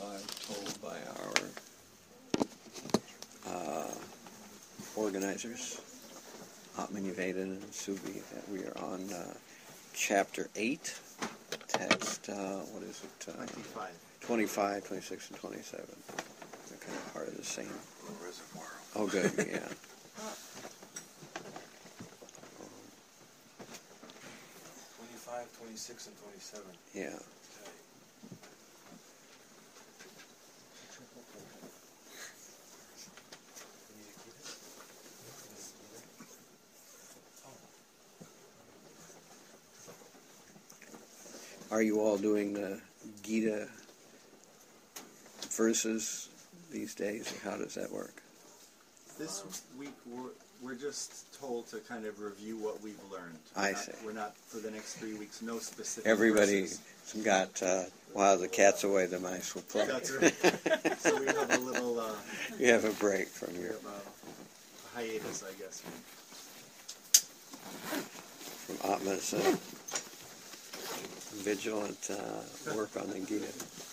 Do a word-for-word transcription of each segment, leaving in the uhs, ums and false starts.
twenty-five, told by our uh, organizers, Atman Yeveden and Subi, that we are on uh, chapter eight, text, uh, what is it? Uh, twenty-five. twenty-five, twenty-six, and twenty-seven. They're kind of part of the same. Reservoir. Oh, good, yeah. twenty-five, twenty-six, and twenty-seven. Yeah. Okay. Are you all doing the Gita verses these days, or how does that work? This week we're, we're just told to kind of review what we've learned. I We're not- see. We're not, for the next three weeks, no specific Everybody's verses. got, uh, while the cat's away, the mice will play. That's right. So we have a little uh, You have a break from we your, have a hiatus, I guess. from Atma's uh, vigilant uh, work on the Gita.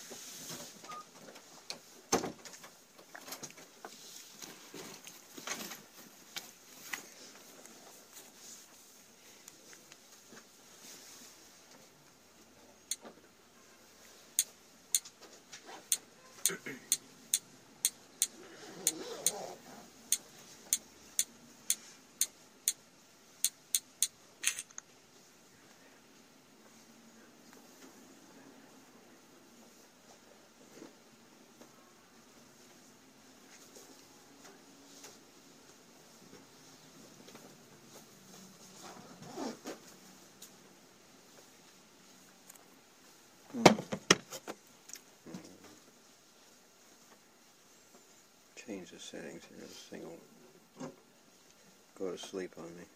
Change the settings here. This thing will go to sleep on me.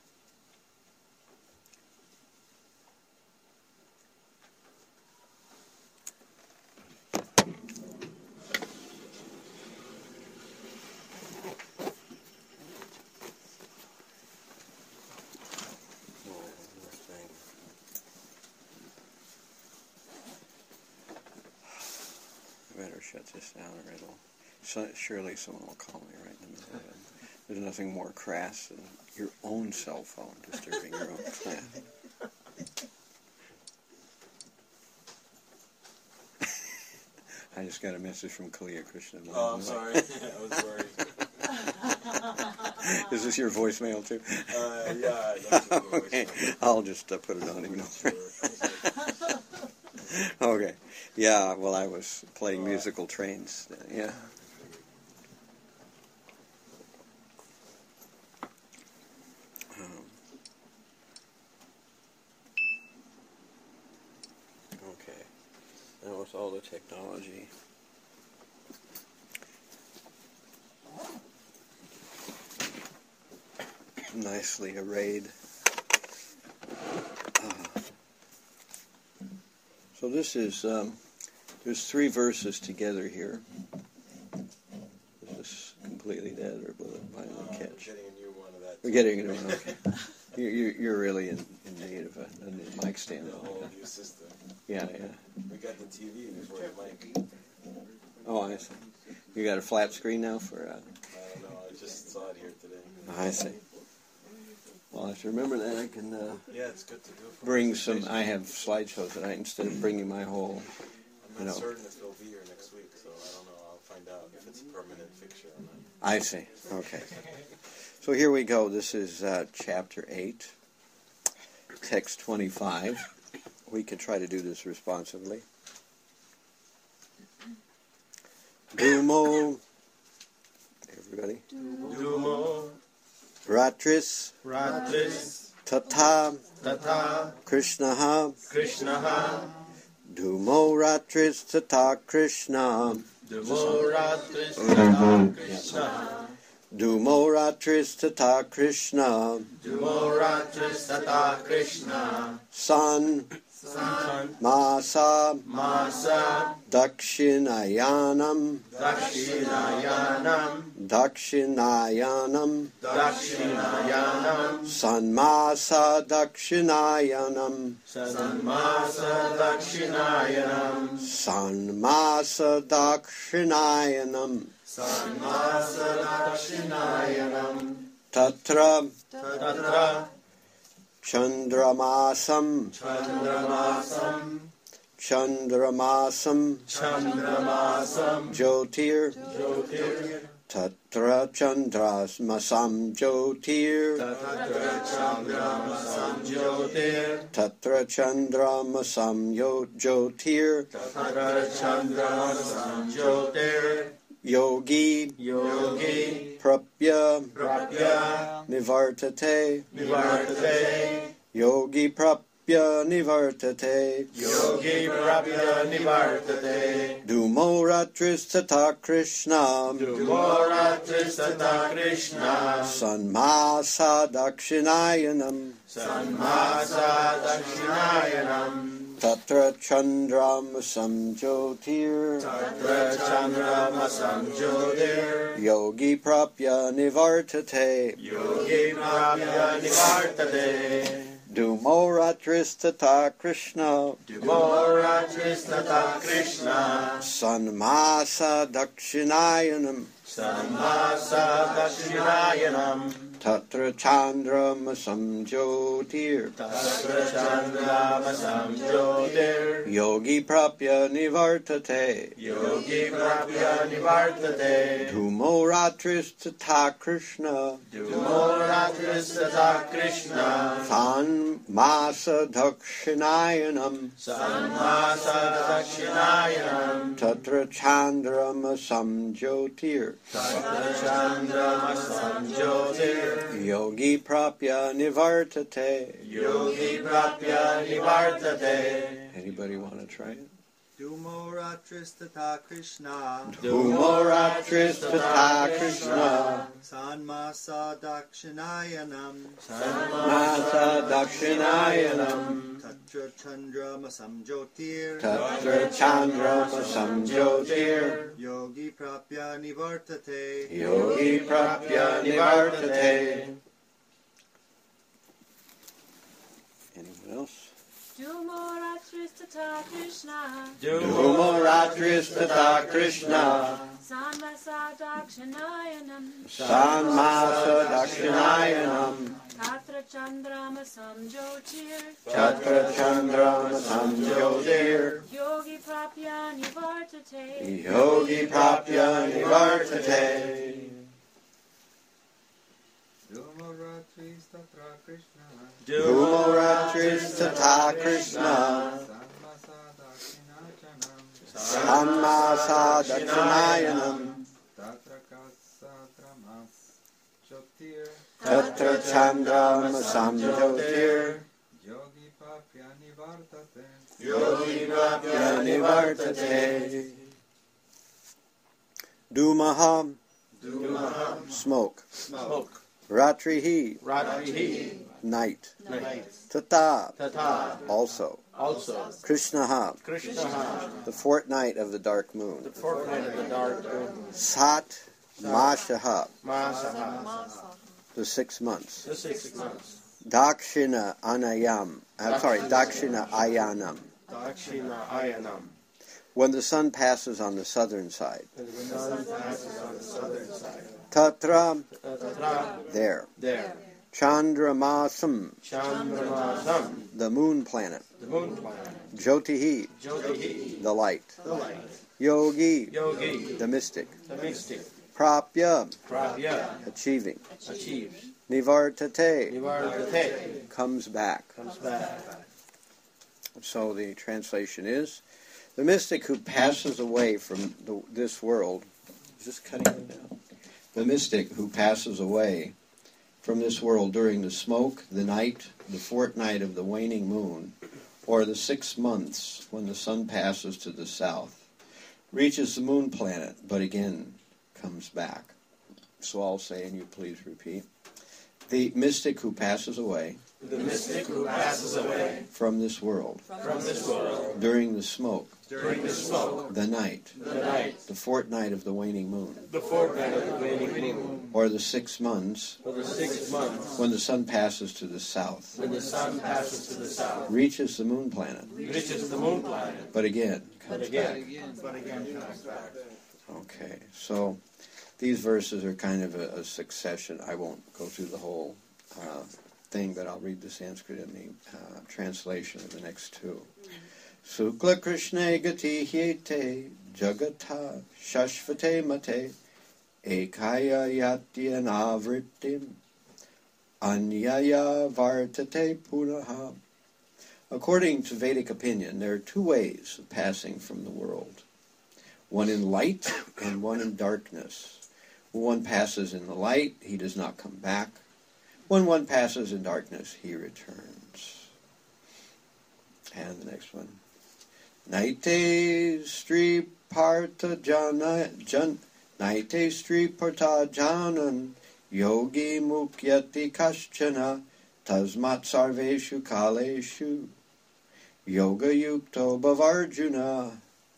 Oh, this thing. I better shut this down or it'll... So, surely someone will call me right in the middle of it. There's nothing more crass than your own cell phone disturbing your own plan. I just got a message from Kalia Krishna. Oh, I'm sorry. I was worried. Is this your voicemail too? Uh, yeah, that's a good Okay, voicemail. I'll just uh, put it on ignore. Okay. Yeah, well, I was playing musical trains. Uh, yeah. Um, okay. Now with all the technology. Nicely arrayed. Uh, so this is, um, there's three verses together here. Is this completely dead or will it finally Uh, catch? We're getting a new one of that. We're getting a new one, okay. You, you, you're really in, in need of a, a new mic stand. The whole new system. Yeah, yeah. We got the T V before the mic. Oh, I see. You got a flat screen now for, uh, I don't know. I just saw it here today. I see. Well, if you remember that, I can uh, Yeah, it's good to do. For bring some, presentation. I have slideshows tonight instead of bringing my whole, I'm you not know. certain if it'll be here next week, so I don't know. I'll find out if it's a permanent fixture or not. I see. Okay. So here we go. This is uh, chapter eight, text twenty-five. We can try to do this responsively. Dumo, everybody. Dumo, Ratris, Ratris, Tata, Tata, Krishnaha, Krishnaha, Dumo Ratris, Tata Krishna, Dumo Ratris, Tata Krishna, Dumo Ratris, Tata Krishna, Dumo Ratris, Tata Krishna, San, San Masa Masa Dakshinayanam Dakshinayanam Dakshinayanam Dakshinayanam Sanmasa Dakshinayanam Sanmasa Dakshinayanam Sanmasa Dakshinayanam Sanmasa Dakshinayanam Tatra Tatra Chandramasam Chandramasam Chandramasam Chandramasam Jyotir Jyotir Tatra Chandramasam Jyotir Tatra Chandramasam Jyotir Tatra Chandramasam Yo- Jyotir Tatra Chandramasam Jyotir Yogi Yogi Prapya Prapya Nivartate Nivartate Yogi Prapya Nivartate Yogi Prapya Nivartate Dumoratris Tata Krishna Dumoratrisata Krishna Sanmasa Dakshinayanam Sanmasa Dakshinayanam Tatra Chandramasam Jyotir Tatra Chandramasam Jyotir Yogi Prapya Nivartate Yogi Prapya Nivartate Dumoratris Tata Krishna Dumoratrisata Krishna Sanmasa Dakshinayanam Sanmasa Dakshinayanam Tatra Chandramasam Jyotir Tatra Chandramasam Jyotir Yogi Prapya Nivartate Yogi Prapya Nivartate Dumoratris Tata Krishna Dumoratrisata Krishna Sanmasa Dakshinayanam Sanmasa Dakshinayanam Tatra Chandramasam Jyotir Tatra Chandramasam Jyotir Yogi Prapya Nivartate. Yogi Prapya Nivartate Anybody want to try it? Dumoratris Tata Krishna Dumoratris Tata Krishna Sanmasa Dakshinayanam Masa Dakshinayanam Tatra Chandramasam Jyotir Tatra Chandramasam Jyotir Yogi Prapya Nivartate Yogi Prapya Nivartate. Anyone else? Dumoratris Tata Krishna Dumoratris Tata Krishna Sanmasa Dakshinayanam Sanmasa Dakshinayanam Tatra Chandramasam Jyotir Tatra Chandramasam Jyotir Yogi Prapya Nivartate Yogi Prapya Nivartate. Dumoratris Tata Krishna Dumoratris Tata Krishna Sanmasa Dakshinayanam Tatra Chandramasam Jyotir Yogi Prapya Nivartate Yogi Prapya Nivartate. Dumaha Dumaha Smoke Smoke Ratrihi Ratrihi Night Night Tata Tata Also Also Krishnaha Krishna The fortnight of the dark moon The fortnight of the dark moon Sat Mashaha Masaha The six months The six months Dakshina Anayam I'm sorry Dakshina Ayanam Dakshina Ayanam When the sun passes on the southern side And the sun passes on the southern side Tatra Tatra There There Chandramasam Chandramasam The moon planet The moon planet Jyotihi Jyotihi The light The light Yogi Yogi The mystic The mystic Prapya Prapya Achieving Achieves Nivartate Nivartate Comes back. Comes back So the translation is the mystic who passes away from the, this world. Is this cutting it down? The mystic who passes away from this world during the smoke, the night, the fortnight of the waning moon, or the six months when the sun passes to the south, reaches the moon planet, but again comes back. So I'll say, and you please repeat. The mystic who passes away the mystic who passes away from this world, from this world during the smoke, during the smoke, the night, the night, the fortnight of the waning moon, the fortnight of the waning moon, or the six months for the six months, when the sun passes to the south, when the sun passes to the south, reaches the moon planet, reaches the moon planet, but again but comes again, back. But again, comes back. Okay, so these verses are kind of a, a succession. I won't go through the whole uh, thing, but I'll read the Sanskrit in the uh, translation of the next two. Sukla Krishna gati hyete jagata shashvate mate ekaya yatyanavrittim anyaya vartate punaha. According to Vedic opinion, there are two ways of passing from the world. One in light and one in darkness. When one passes in the light, he does not come back. When one passes in darkness, he returns. And the next one. Naite Sri Partha Jana Jan Naite Sri Partha Janan Yogi Mukyati Kashchana Tasmat Sarveshu Kaleshu Yoga Yukto Bhavarjuna.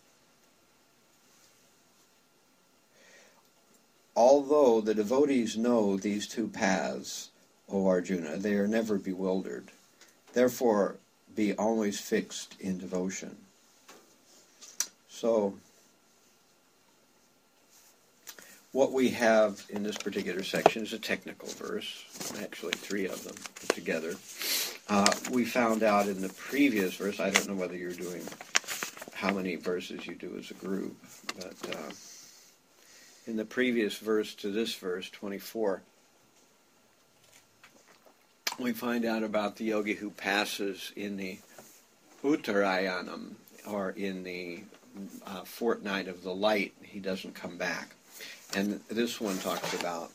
Although the devotees know these two paths, O Arjuna, they are never bewildered. Therefore, be always fixed in devotion. So, what we have in this particular section is a technical verse, actually three of them put together. Uh, we found out in the previous verse, I don't know whether you're doing how many verses you do as a group, but uh, in the previous verse to this verse, twenty-four, we find out about the yogi who passes in the Uttarayanam, or in the uh, fortnight of the light. He doesn't come back. And this one talks about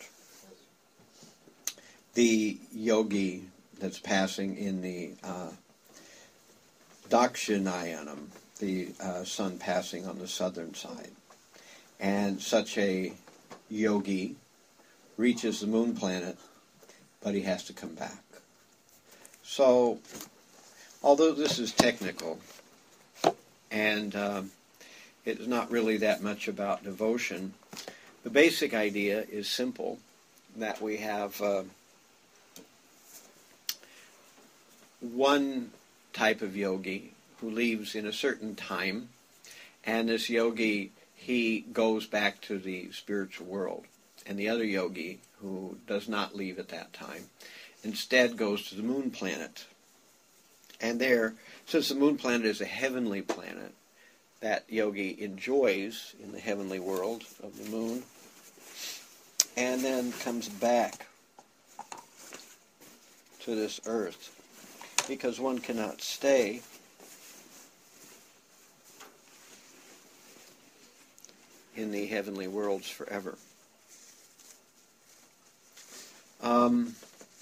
the yogi that's passing in the uh, Dakshinayanam, the uh, sun passing on the southern side. And such a yogi reaches the moon planet, but he has to come back. So, although this is technical, and uh, it's not really that much about devotion, the basic idea is simple, that we have uh, one type of yogi who leaves in a certain time, and this yogi, he goes back to the spiritual world. And the other yogi, who does not leave at that time, instead goes to the moon planet. And there, since the moon planet is a heavenly planet, that yogi enjoys in the heavenly world of the moon, and then comes back to this earth, because one cannot stay in the heavenly worlds forever. Um,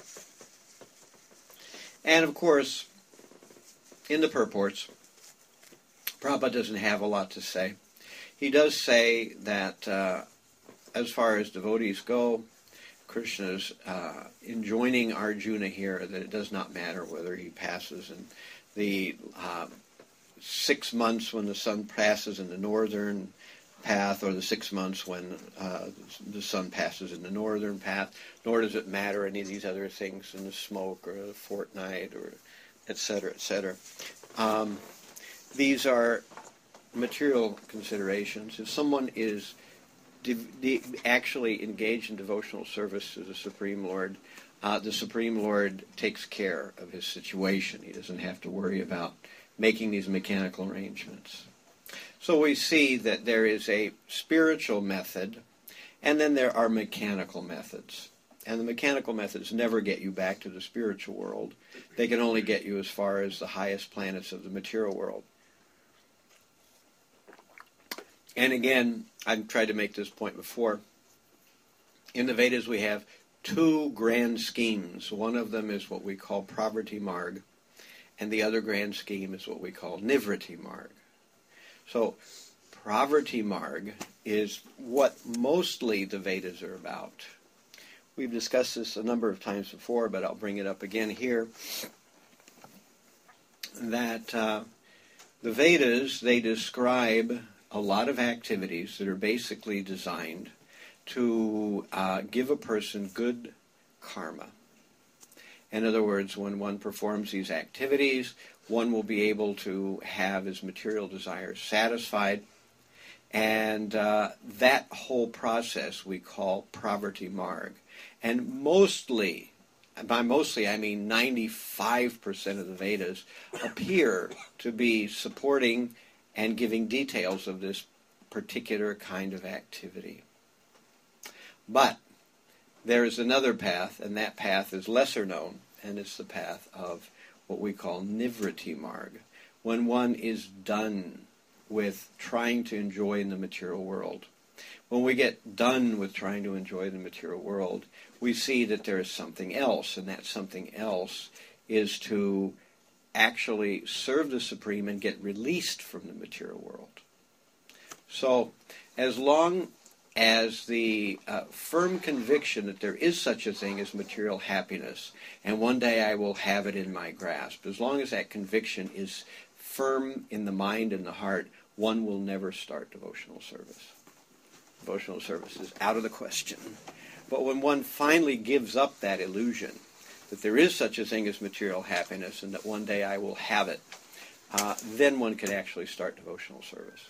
and of course, in the purports, Prabhupada doesn't have a lot to say. He does say that uh, as far as devotees go, Krishna's uh, enjoining Arjuna here that it does not matter whether he passes in the uh, six months when the sun passes in the northern path, or the six months when uh, the sun passes in the northern path, nor does it matter any of these other things in the smoke or the fortnight, or et cetera, et cetera. Um, these are material considerations. If someone is de- de- actually engaged in devotional service to the Supreme Lord, uh, the Supreme Lord takes care of his situation. He doesn't have to worry about making these mechanical arrangements. So we see that there is a spiritual method, and then there are mechanical methods. And the mechanical methods never get you back to the spiritual world. They can only get you as far as the highest planets of the material world. And again, I've tried to make this point before. In the Vedas we have two grand schemes. One of them is what we call Pravrti Marg, and the other grand scheme is what we call Nivriti Marg. So, Pravrti Marg is what mostly the Vedas are about. we've discussed this a number of times before, but I'll bring it up again here, that uh, the Vedas, they describe a lot of activities that are basically designed to uh, give a person good karma. In other words, when one performs these activities, one will be able to have his material desires satisfied. And uh, that whole process we call Pravrti Marg. And mostly, by mostly I mean ninety-five percent of the Vedas appear to be supporting and giving details of this particular kind of activity. But there is another path, and that path is lesser known, and it's the path of what we call Nivritti Marg, when one is done with trying to enjoy in the material world. When we get done with trying to enjoy the material world, we see that there is something else, and that something else is to actually serve the Supreme and get released from the material world. So, as long as the uh, firm conviction that there is such a thing as material happiness, and one day I will have it in my grasp, as long as that conviction is firm in the mind and the heart, one will never start devotional service. Devotional service is out of the question. But when one finally gives up that illusion that there is such a thing as material happiness and that one day I will have it, uh, then one can actually start devotional service.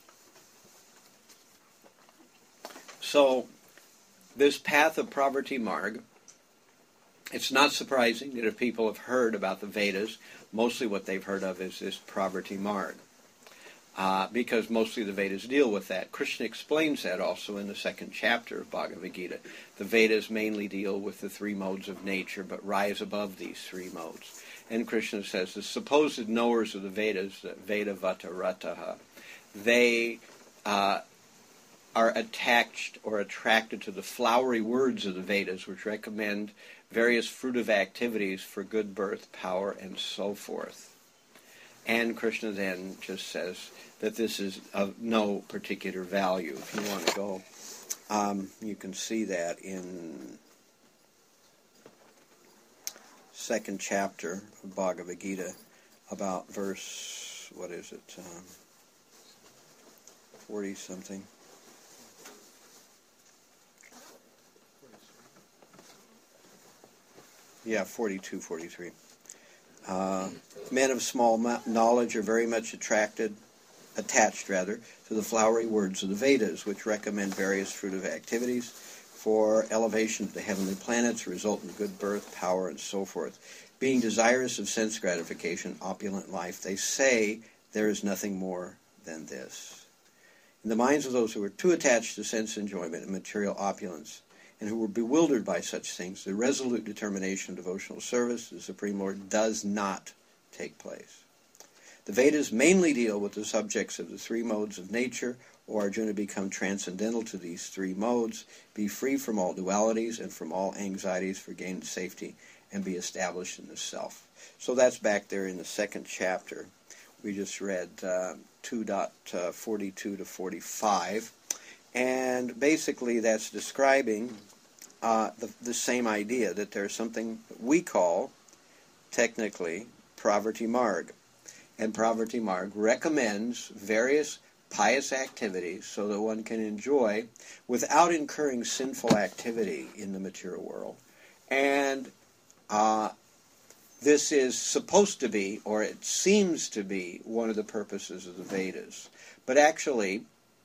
So, this path of Pravrti Marg, it's not surprising that if people have heard about the Vedas, mostly what they've heard of is this Pravrti Marg. Uh, because mostly the Vedas deal with that. Krishna explains that also in the second chapter of Bhagavad Gita. The Vedas mainly deal with the three modes of nature, but rise above these three modes. And Krishna says the supposed knowers of the Vedas, the Vedavata Rataha, they uh, are attached or attracted to the flowery words of the Vedas, which recommend various fruitive activities for good birth, power, and so forth. And Krishna then just says that this is of no particular value. If you want to go, um, you can see that in second chapter of Bhagavad Gita, about verse, what is it, um, forty-something. Yeah, forty-two, forty-three. Uh, men of small knowledge are very much attracted, attached rather, to the flowery words of the Vedas, which recommend various fruitive activities for elevation to the heavenly planets, result in good birth, power, and so forth. Being desirous of sense gratification, opulent life, they say there is nothing more than this. In the minds of those who are too attached to sense enjoyment and material opulence, and who were bewildered by such things, the resolute determination of devotional service to the Supreme Lord does not take place. The Vedas mainly deal with the subjects of the three modes of nature, or Arjuna become transcendental to these three modes, be free from all dualities and from all anxieties for gain and safety, and be established in the self. So that's back there in the second chapter. We just read uh, two forty-two to forty-five. And basically that's describing uh, the, the same idea, that there's something we call, technically, Pravrti Marg. And Pravrti Marg recommends various pious activities so that one can enjoy without incurring sinful activity in the material world. And uh, this is supposed to be, or it seems to be, one of the purposes of the Vedas. But actually,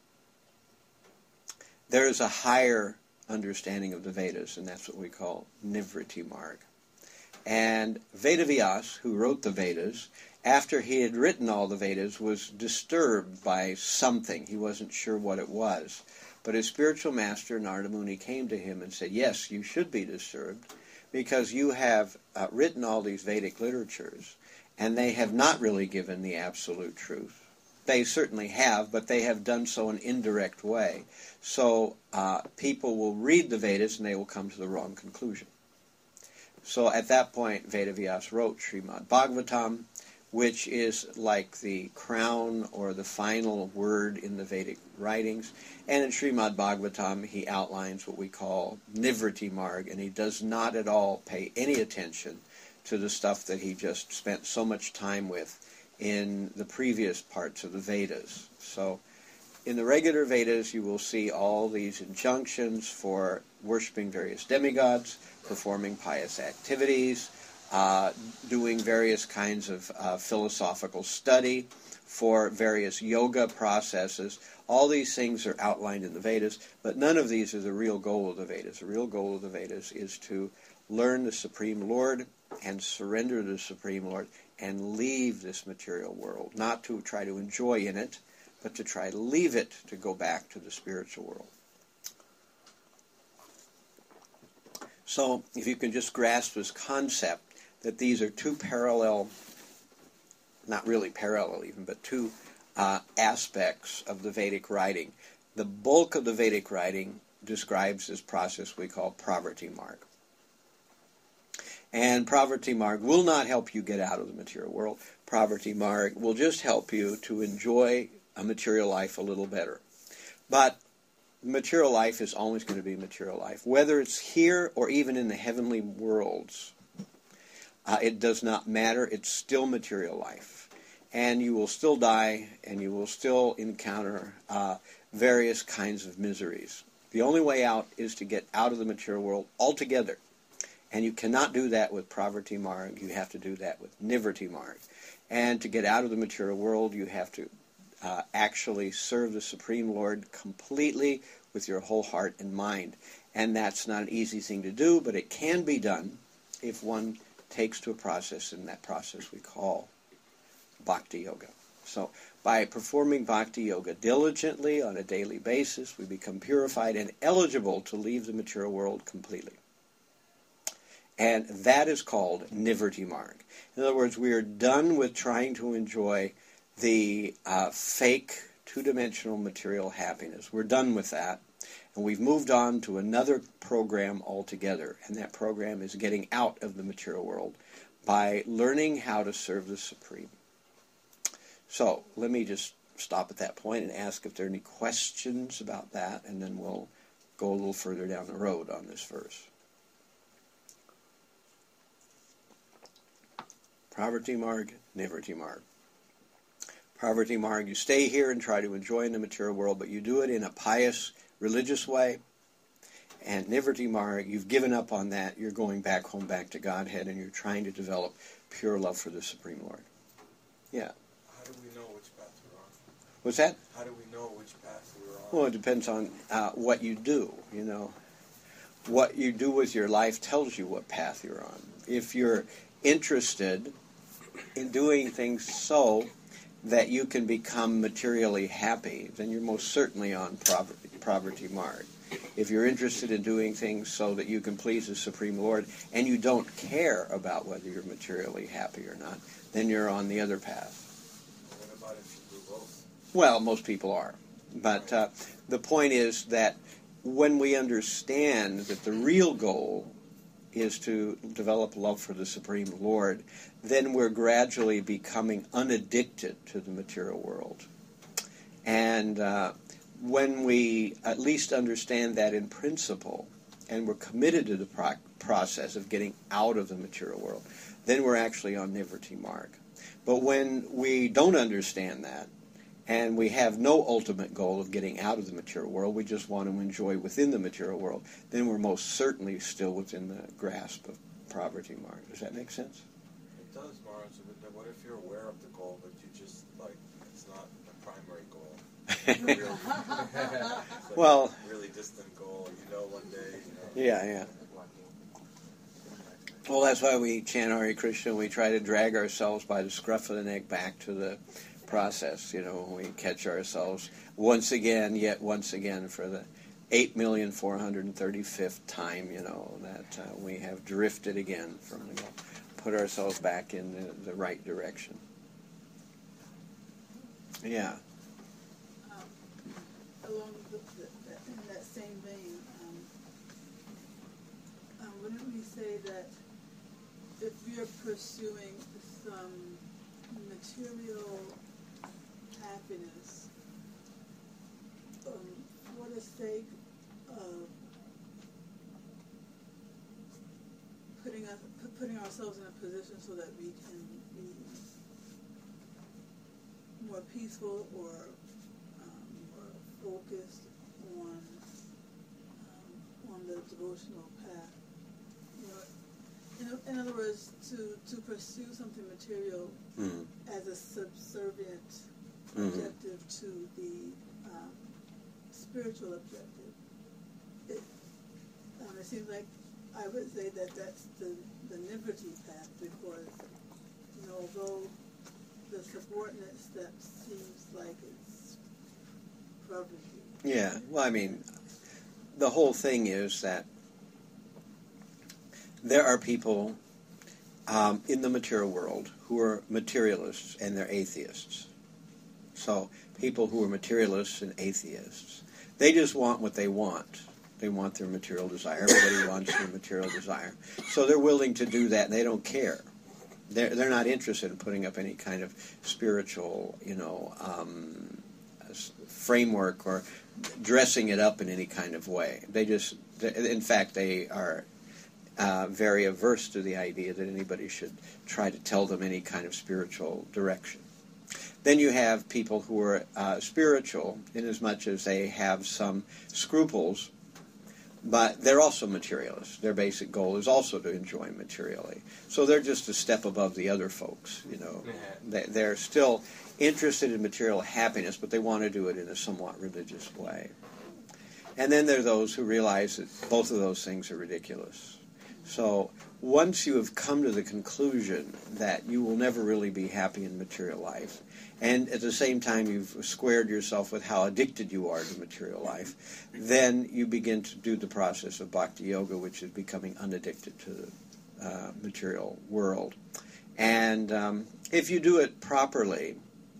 there is a higher understanding of the Vedas, and that's what we call Nivritti Marg. And Vedavyas, who wrote the Vedas, after he had written all the Vedas, was disturbed by something. He wasn't sure what it was. But his spiritual master, Narada Muni, came to him and said, yes, you should be disturbed, because you have uh, written all these Vedic literatures, and they have not really given the absolute truth. They certainly have, but they have done so in an indirect way. So uh, people will read the Vedas and they will come to the wrong conclusion. So at that point, Vedavyas wrote Srimad Bhagavatam, which is like the crown or the final word in the Vedic writings. And in Srimad Bhagavatam, he outlines what we call Nivriti Marg, and he does not at all pay any attention to the stuff that he just spent so much time with in the previous parts of the Vedas. So in the regular Vedas, you will see all these injunctions for worshiping various demigods, performing pious activities, uh, doing various kinds of uh, philosophical study, for various yoga processes. All these things are outlined in the Vedas, but none of these are the real goal of the Vedas. The real goal of the Vedas is to learn the Supreme Lord and surrender to the Supreme Lord and leave this material world, not to try to enjoy in it, but to try to leave it to go back to the spiritual world. So if you can just grasp this concept that these are two parallel, not really parallel even, but two uh, aspects of the Vedic writing. The bulk of the Vedic writing describes this process we call Pravrti Marg. And Pravrti Marg will not help you get out of the material world. Pravrti Marg will just help you to enjoy a material life a little better. But material life is always going to be material life. Whether it's here or even in the heavenly worlds, uh, it does not matter. It's still material life. And you will still die, and you will still encounter uh, various kinds of miseries. The only way out is to get out of the material world altogether. And you cannot do that with Pravrti Marg. You have to do that with Nivriti Marg. And to get out of the material world, you have to uh, actually serve the Supreme Lord completely with your whole heart and mind. And that's not an easy thing to do, but it can be done if one takes to a process, and that process we call Bhakti Yoga. So by performing Bhakti Yoga diligently on a daily basis, we become purified and eligible to leave the material world completely. And that is called Nivriti Marg. In other words, we are done with trying to enjoy the uh, fake two-dimensional material happiness. We're done with that. And we've moved on to another program altogether. And that program is getting out of the material world by learning how to serve the Supreme. So let me just stop at that point and ask if there are any questions about that, and then we'll go a little further down the road on this verse. Pravrti Marg, Nivriti Marg. Pravrti Marg, you stay here and try to enjoy in the material world, but you do it in a pious, religious way. And Nivriti Marg, you've given up on that. You're going back home, back to Godhead, and you're trying to develop pure love for the Supreme Lord. Yeah. How do we know which path we're on? What's that? How do we know which path we're on? Well, it depends on uh, what you do, you know. What you do with your life tells you what path you're on. If you're interested in doing things so that you can become materially happy, then you're most certainly on Pravrti, Pravrti Marg. If you're interested in doing things so that you can please the Supreme Lord, and you don't care about whether you're materially happy or not, then you're on the other path. What about if you do both? Well, most people are. But uh, the point is that when we understand that the real goal is to develop love for the Supreme Lord, then we're gradually becoming unaddicted to the material world. And uh, when we at least understand that in principle, and we're committed to the pro- process of getting out of the material world, then we're actually on Nivriti Marg. But when we don't understand that, and we have no ultimate goal of getting out of the material world, we just want to enjoy within the material world, then we're most certainly still within the grasp of Pravrti Marg. Does that make sense? It does, Maharaj. But what if you're aware of the goal, but you just, like, it's not the primary goal? It's like Well, a really distant goal. You know, one day, you know. Yeah, yeah. Well, that's why we chant Hare Krishna. We try to drag ourselves by the scruff of the neck back to the process. You know, we catch ourselves once again, yet once again, for the eight million four hundred thirty-fifth time, you know, that uh, we have drifted again from the goal. Put ourselves back in the, the right direction. Yeah. Um, along the, the, in that same vein, um, um, wouldn't we say that if we are pursuing some material happiness um, for the sake of putting us, putting ourselves in a position so that we can be more peaceful or um, more focused on um, on the devotional path. You know, in, in other words, to, to pursue something material Mm-hmm. as a subservient Mm-hmm. objective to the um, spiritual objective. It, um, it seems like I would say that that's the, the liberty path, because, you know, although the subordinate step seems like it's poverty. Yeah, well, I mean, the whole thing is that there are people um, in the material world who are materialists and they're atheists. So people who are materialists and atheists, they just want what they want. They want their material desire. Everybody wants their material desire. So they're willing to do that, and they don't care. They're, they're not interested in putting up any kind of spiritual, you know, um, framework or dressing it up in any kind of way. They just, in fact, they are uh, very averse to the idea that anybody should try to tell them any kind of spiritual direction. Then you have people who are uh, spiritual in as much as they have some scruples, but they're also materialists. Their basic goal is also to enjoy materially. So they're just a step above the other folks, you know. They, they're still interested in material happiness, but they want to do it in a somewhat religious way. And then there are those who realize that both of those things are ridiculous. So once you have come to the conclusion that you will never really be happy in material life, and at the same time you've squared yourself with how addicted you are to material life, then you begin to do the process of bhakti yoga, which is becoming unaddicted to the uh, material world. And um, if you do it properly,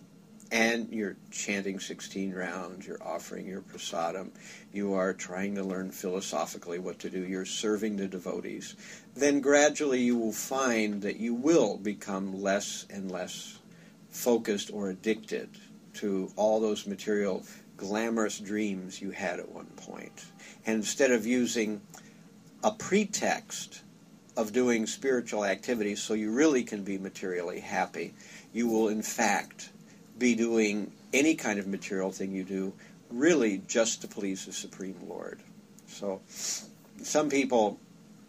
and you're chanting sixteen rounds, you're offering your prasadam, you are trying to learn philosophically what to do, you're serving the devotees, then gradually you will find that you will become less and less focused or addicted to all those material glamorous dreams you had at one point. And instead of using a pretext of doing spiritual activities so you really can be materially happy, you will in fact be doing any kind of material thing you do really just to please the Supreme Lord. So some people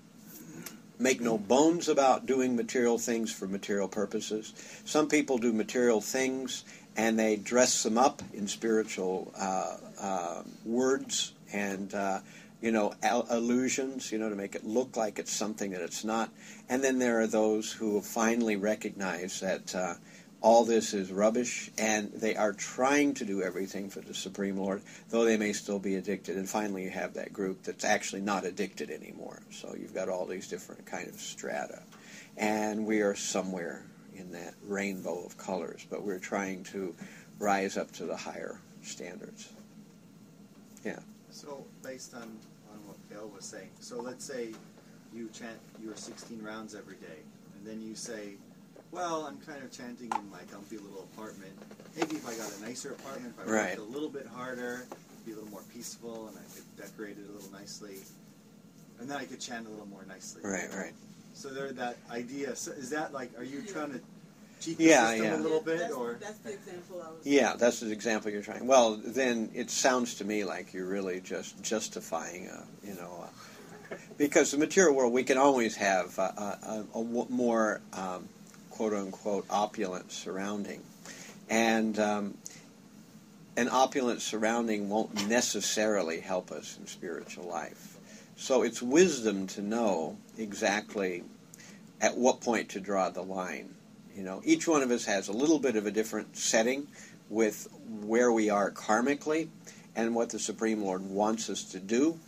make no bones about doing material things for material purposes. Some people do material things and they dress them up in spiritual uh, uh, words and uh, you know, al- allusions, you know, to make it look like it's something that it's not. And then there are those who finally recognize that uh, all this is rubbish, and they are trying to do everything for the Supreme Lord, though they may still be addicted. And finally you have that group that's actually not addicted anymore. So you've got all these different kind of strata. And we are somewhere in that rainbow of colors, but we're trying to rise up to the higher standards. Yeah. So based on, on what Gail was saying, so let's say you chant your sixteen rounds every day, and then you say, well, I'm kind of chanting in my dumpy little apartment. Maybe if I got a nicer apartment, if I worked Right. a little bit harder, it'd be a little more peaceful, and I could decorate it a little nicely, and then I could chant a little more nicely. Right, right. So there, that idea. So is that like, are you trying to cheat the Yeah, system yeah. a little bit, that's, or? that's the example I was. Yeah, that's the example you're trying. Well, then it sounds to me like you're really just justifying, a, you know, a, because the material world, we can always have a, a, a, a more um, quote-unquote opulent surrounding, and um, an opulent surrounding won't necessarily help us in spiritual life. So it's wisdom to know exactly at what point to draw the line. You know, each one of us has a little bit of a different setting with where we are karmically and what the Supreme Lord wants us to do.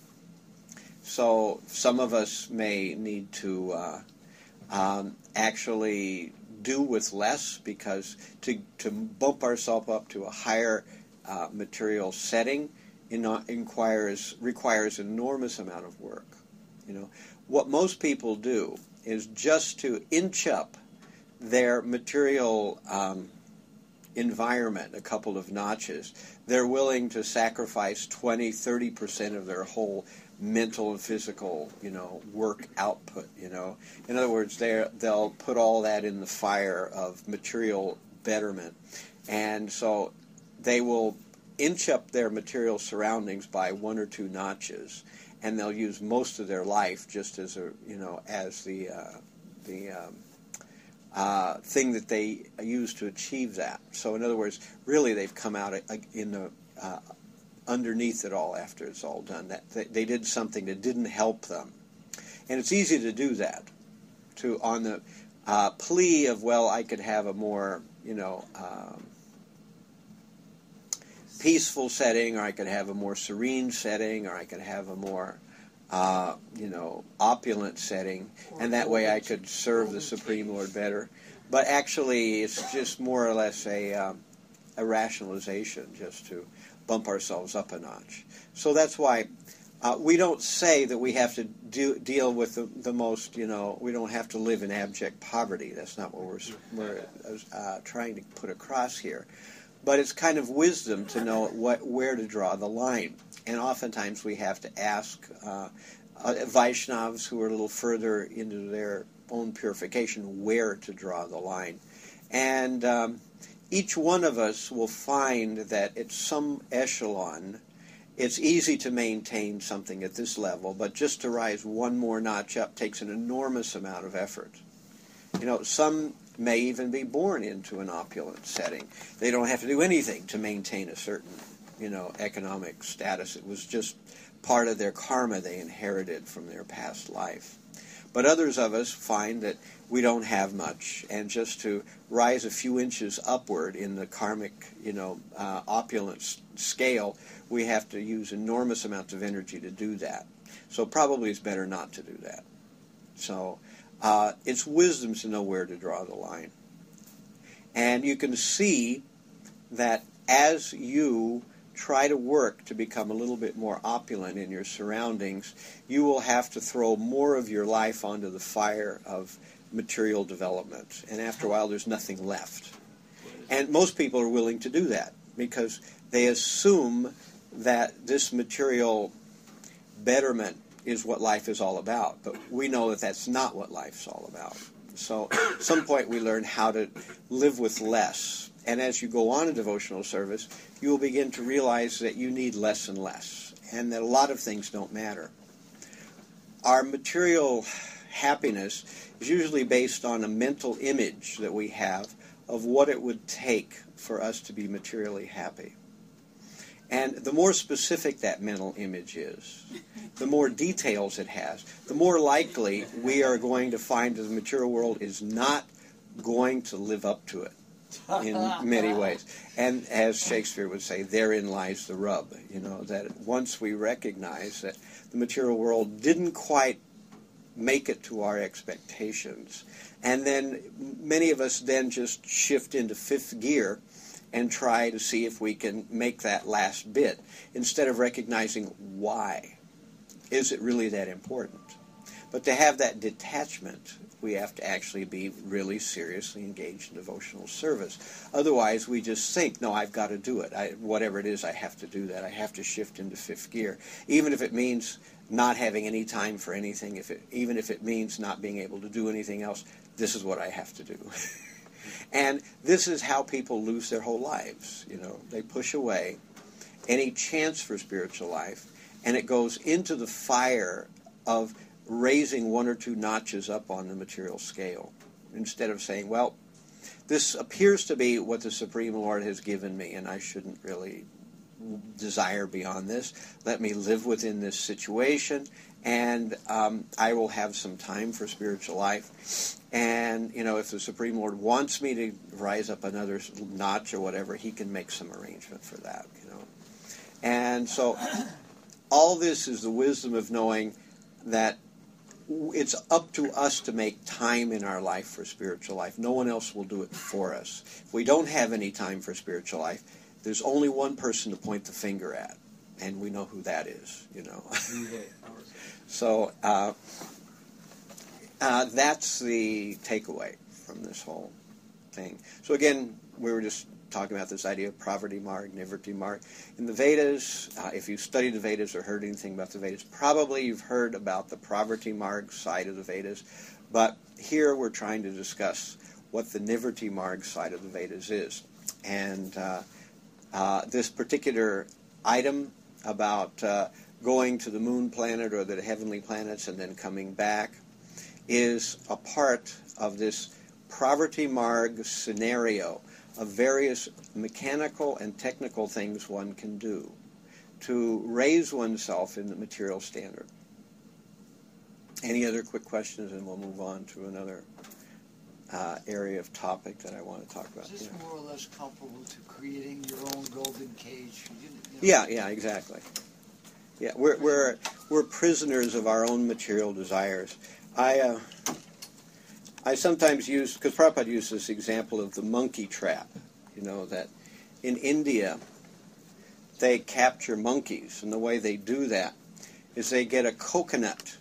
So some of us may need to uh, um, actually do with less, because to, to bump ourselves up to a higher uh, material setting in, uh, inquires, requires enormous amount of work. You know, what most people do is just to inch up their material um, environment a couple of notches, they're willing to sacrifice twenty, thirty percent of their whole mental and physical, you know, work output, you know. In other words, they they'll put all that in the fire of material betterment. And so they will inch up their material surroundings by one or two notches, and they'll use most of their life just as a, you know, as the uh, the um, uh, thing that they use to achieve that. So in other words, really they've come out in the uh, underneath it all after it's all done. That they, they did something that didn't help them, and it's easy to do that. To on the uh, plea of, well, I could have a more, you know, um, peaceful setting, or I could have a more serene setting, or I could have a more, uh, you know, opulent setting, and that way I could serve the Supreme Lord better. But actually, it's just more or less a, um, a rationalization, just to bump ourselves up a notch. So that's why uh, we don't say that we have to do, deal with the, the most, you know, we don't have to live in abject poverty. That's not what we're, we're uh, trying to put across here. But it's kind of wisdom to know what, where to draw the line. And oftentimes we have to ask uh, uh, Vaishnavas who are a little further into their own purification where to draw the line. And um, each one of us will find that at some echelon, it's easy to maintain something at this level, but just to rise one more notch up takes an enormous amount of effort. You know, some may even be born into an opulent setting. They don't have to do anything to maintain a certain, you know, economic status. It was just part of their karma they inherited from their past life. But others of us find that we don't have much, and just to rise a few inches upward in the karmic, you know, uh, opulence scale, we have to use enormous amounts of energy to do that. So probably it's better not to do that. So Uh, it's wisdom to know where to draw the line. And you can see that as you try to work to become a little bit more opulent in your surroundings, you will have to throw more of your life onto the fire of material development. And after a while, there's nothing left. And most people are willing to do that because they assume that this material betterment is what life is all about. But we know that that's not what life's all about. So at some point we learn how to live with less. And as you go on in devotional service, you will begin to realize that you need less and less, and that a lot of things don't matter. Our material happiness is usually based on a mental image that we have of what it would take for us to be materially happy. And the more specific that mental image is, the more details it has, the more likely we are going to find that the material world is not going to live up to it in many ways. And as Shakespeare would say, therein lies the rub, you know, that once we recognize that the material world didn't quite make it to our expectations, and then many of us then just shift into fifth gear and try to see if we can make that last bit, instead of recognizing why. Is it really that important? But to have that detachment, we have to actually be really seriously engaged in devotional service. Otherwise, we just think, no, I've got to do it. I, whatever it is, I have to do that. I have to shift into fifth gear. Even if it means not having any time for anything, if it, even if it means not being able to do anything else, this is what I have to do. And this is how people lose their whole lives. You know, they push away any chance for spiritual life, and it goes into the fire of raising one or two notches up on the material scale, instead of saying, well, this appears to be what the Supreme Lord has given me, and I shouldn't really desire beyond this. Let me live within this situation, and um, I will have some time for spiritual life. And, you know, if the Supreme Lord wants me to rise up another notch or whatever, he can make some arrangement for that, you know. And so all this is the wisdom of knowing that it's up to us to make time in our life for spiritual life. No one else will do it for us. If we don't have any time for spiritual life, there's only one person to point the finger at, and we know who that is, you know. So uh, uh, that's the takeaway from this whole thing. So again, we were just talking about this idea of Pravrti Marg, Nivritti Marg. In the Vedas, uh, if you've studied the Vedas or heard anything about the Vedas, probably you've heard about the Pravrti Marg side of the Vedas, but here we're trying to discuss what the Nivritti Marg side of the Vedas is. And uh, uh, this particular item about uh, going to the moon planet or the heavenly planets and then coming back is a part of this Pravrti Marg scenario of various mechanical and technical things one can do to raise oneself in the material standard. Any other quick questions, and we'll move on to another uh, area of topic that I want to talk about. Is this Yeah. more or less comparable to creating your own golden cage? You, you know, Yeah, yeah, exactly. Yeah, we're we're we're prisoners of our own material desires. I uh, I sometimes use, because Prabhupada used this example of the monkey trap. You know that in India they capture monkeys, and the way they do that is they get a coconut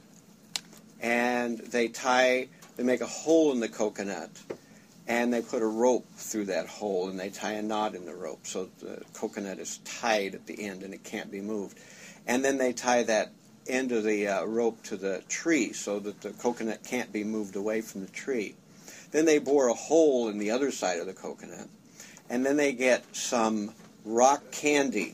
and they tie, they make a hole in the coconut, and they put a rope through that hole, and they tie a knot in the rope so the coconut is tied at the end and it can't be moved. And then they tie that end of the uh, rope to the tree so that the coconut can't be moved away from the tree. Then they bore a hole in the other side of the coconut, and then they get some rock candy.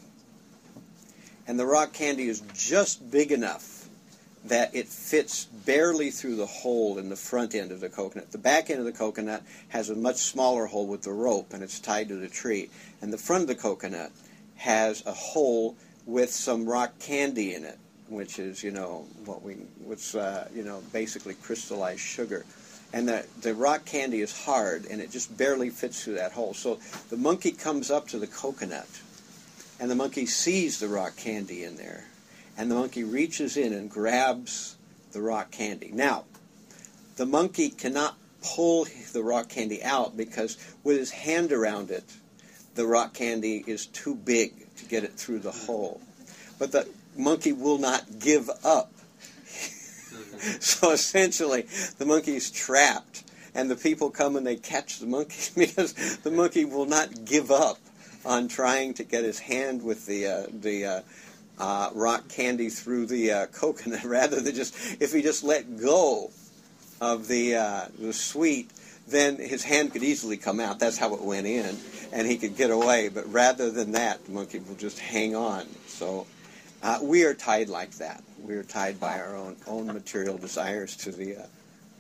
And the rock candy is just big enough that it fits barely through the hole in the front end of the coconut. The back end of the coconut has a much smaller hole with the rope, and it's tied to the tree. And the front of the coconut has a hole with some rock candy in it, which is, you know, what we, what's, uh, you know, basically crystallized sugar. And the, the rock candy is hard, and it just barely fits through that hole. So the monkey comes up to the coconut, and the monkey sees the rock candy in there. And the monkey reaches in and grabs the rock candy. Now, the monkey cannot pull the rock candy out because with his hand around it, the rock candy is too big to get it through the hole. But the monkey will not give up. So essentially, the monkey's trapped, and the people come and they catch the monkey because the monkey will not give up on trying to get his hand with the uh, the uh, uh, rock candy through the uh, coconut. Rather than just, if he just let go of the uh, the sweet, then his hand could easily come out. That's how it went in, and he could get away. But rather than that, the monkey will just hang on. So uh, we are tied like that. We are tied by our own own material desires to the. Uh,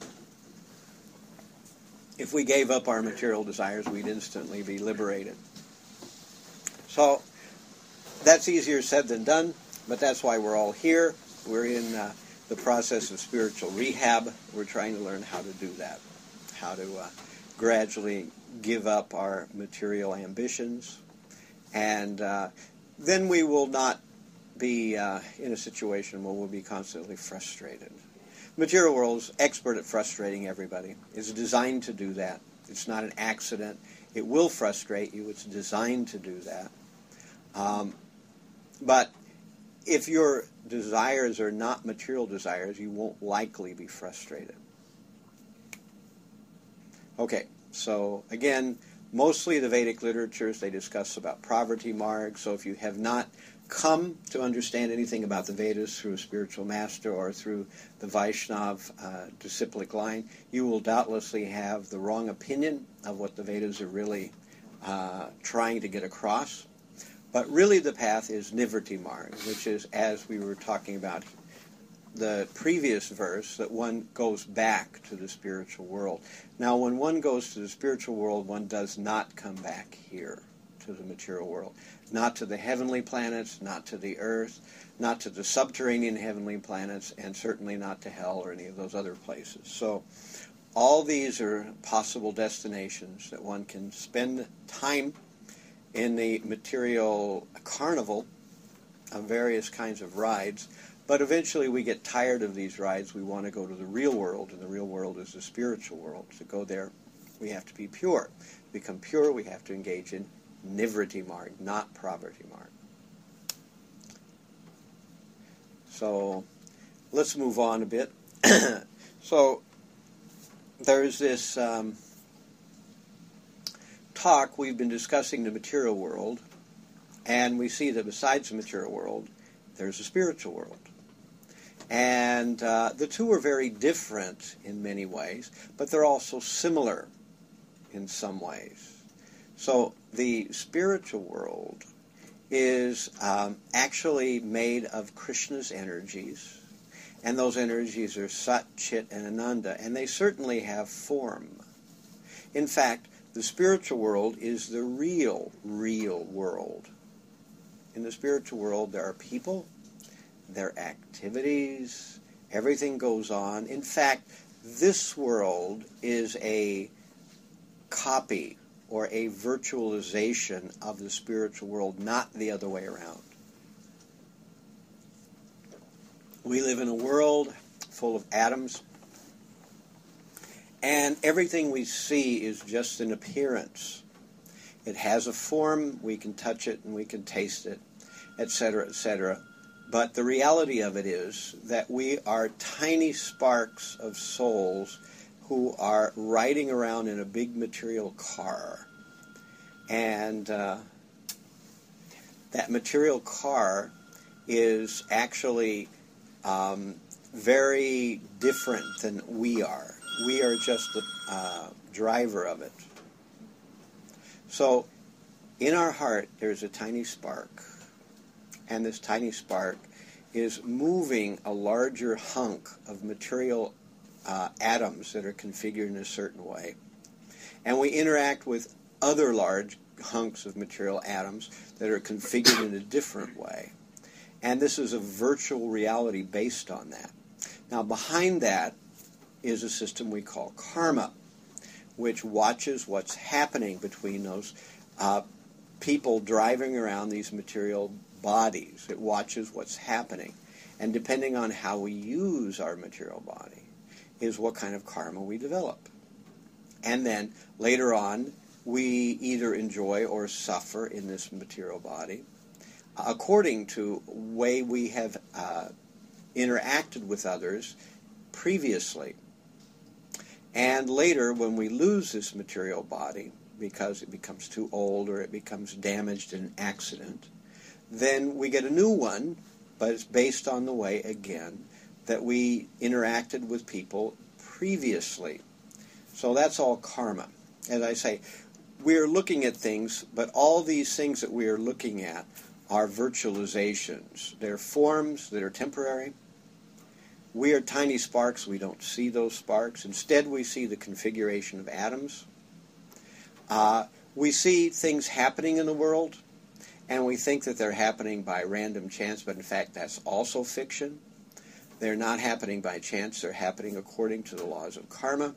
if we gave up our material desires, we'd instantly be liberated. So that's easier said than done, but that's why we're all here. We're in uh, the process of spiritual rehab. We're trying to learn how to do that, how to uh, gradually give up our material ambitions, and uh, then we will not be uh, in a situation where we'll be constantly frustrated. The material world is expert at frustrating everybody. It's designed to do that. It's not an accident. It will frustrate you. It's designed to do that. Um, but if your desires are not material desires, you won't likely be frustrated. Okay, so again, mostly the Vedic literatures, they discuss about Pravrti Marg. So if you have not come to understand anything about the Vedas through a spiritual master or through the Vaishnav uh, disciplic line, you will doubtlessly have the wrong opinion of what the Vedas are really uh, trying to get across. But really the path is Nivritti Marg, which is, as we were talking about the previous verse, that one goes back to the spiritual world. Now, when one goes to the spiritual world, one does not come back here to the material world. Not to the heavenly planets, not to the earth, not to the subterranean heavenly planets, and certainly not to hell or any of those other places. So all these are possible destinations that one can spend time in the material carnival of various kinds of rides. But eventually we get tired of these rides. We want to go to the real world, and the real world is the spiritual world. To go there, we have to be pure. To become pure, we have to engage in Nivritti Marg, not Pravrti Marg. So let's move on a bit. So there's this um, talk, we've been discussing the material world, and we see that besides the material world, there's a spiritual world. And uh, the two are very different in many ways, but they're also similar in some ways. So the spiritual world is um, actually made of Krishna's energies, and those energies are Sat, Chit, and Ananda, and they certainly have form. In fact, the spiritual world is the real, real world. In the spiritual world, there are people, there are activities, everything goes on. In fact, this world is a copy or a virtualization of the spiritual world, not the other way around. We live in a world full of atoms, and everything we see is just an appearance. It has a form, we can touch it and we can taste it, et cetera, et cetera. But the reality of it is that we are tiny sparks of souls who are riding around in a big material car. And uh, that material car is actually um, very different than we are. We are just the uh, driver of it. So in our heart, there's a tiny spark. And this tiny spark is moving a larger hunk of material uh, atoms that are configured in a certain way. And we interact with other large hunks of material atoms that are configured in a different way. And this is a virtual reality based on that. Now, behind that is a system we call karma, which watches what's happening between those uh, people driving around these material bodies. It watches what's happening. And depending on how we use our material body is what kind of karma we develop. And then later on, we either enjoy or suffer in this material body according to the way we have uh, interacted with others previously. And later, when we lose this material body, because it becomes too old or it becomes damaged in an accident, then we get a new one, but it's based on the way, again, that we interacted with people previously. So that's all karma. As I say, we're looking at things, but all these things that we are looking at are virtualizations. They're forms that are temporary. We are tiny sparks. We don't see those sparks. Instead, we see the configuration of atoms. Uh, we see things happening in the world, and we think that they're happening by random chance, but in fact, that's also fiction. They're not happening by chance. They're happening according to the laws of karma.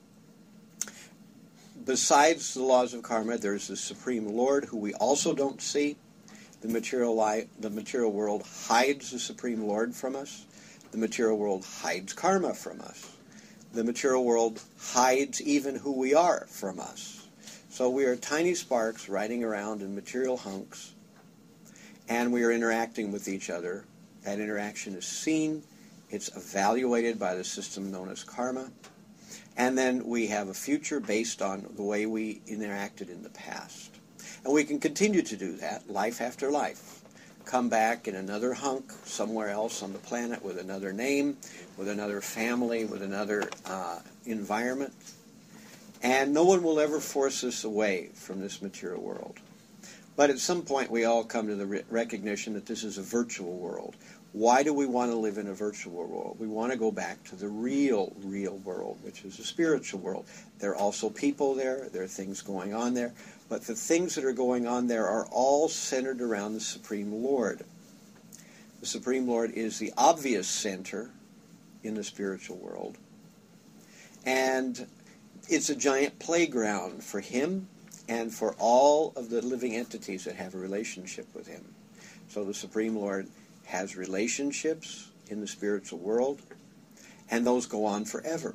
Besides the laws of karma, there's the Supreme Lord, who we also don't see. The material, li- the material world hides the Supreme Lord from us. The material world hides karma from us. The material world hides even who we are from us. So we are tiny sparks riding around in material hunks, and we are interacting with each other. That interaction is seen. It's evaluated by the system known as karma. And then we have a future based on the way we interacted in the past. And we can continue to do that, life after life. Come back in another hunk somewhere else on the planet with another name, with another family, with another uh, environment. And no one will ever force us away from this material world. But at some point we all come to the re- recognition that this is a virtual world. Why do we want to live in a virtual world? We want to go back to the real, real world, which is a spiritual world. There are also people there. There are things going on there. But the things that are going on there are all centered around the Supreme Lord. The Supreme Lord is the obvious center in the spiritual world. And it's a giant playground for him and for all of the living entities that have a relationship with him. So the Supreme Lord has relationships in the spiritual world, and those go on forever.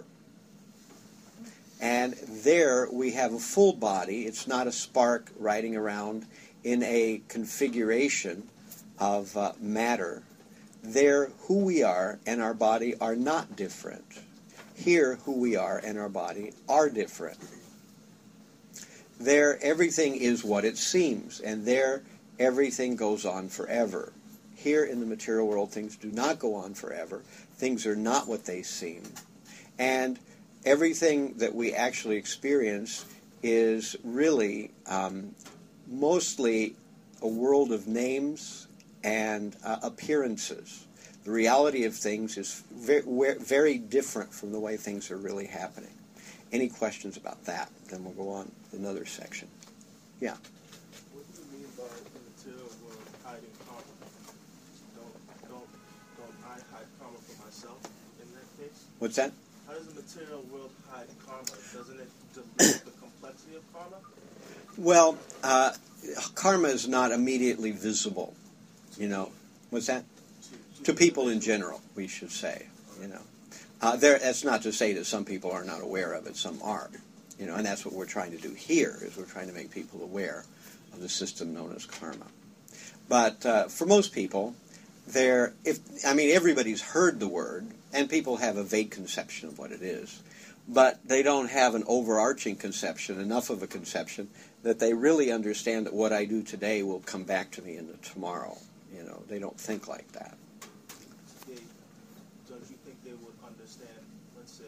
And there we have a full body. It's not a spark riding around in a configuration of uh, matter. There, who we are and our body are not different. Here, who we are and our body are different. there everything is what it seems, and there everything goes on forever. Here in the material world, things do not go on forever. Things are not what they seem. And everything that we actually experience is really um, mostly a world of names and uh, appearances. The reality of things is very, very different from the way things are really happening. Any questions about that? Then we'll go on to another section. Yeah. What do you mean by the material world hiding karma? Don't, don't, don't I hide karma for myself in that case? What's that? How does the material world hide karma? Doesn't it dilute the complexity of karma? Well, uh, karma is not immediately visible. You know, what's that? To, To people in general, we should say. You know, uh, there. That's not to say that some people are not aware of it. Some are. You know, and that's what we're trying to do here. Is we're trying to make people aware of the system known as karma. But uh, for most people, there. If I mean, everybody's heard the word, and people have a vague conception of what it is, but they don't have an overarching conception, enough of a conception that they really understand that what I do today will come back to me in the tomorrow. You know, they don't think like that. They, don't you think they would understand, let's say,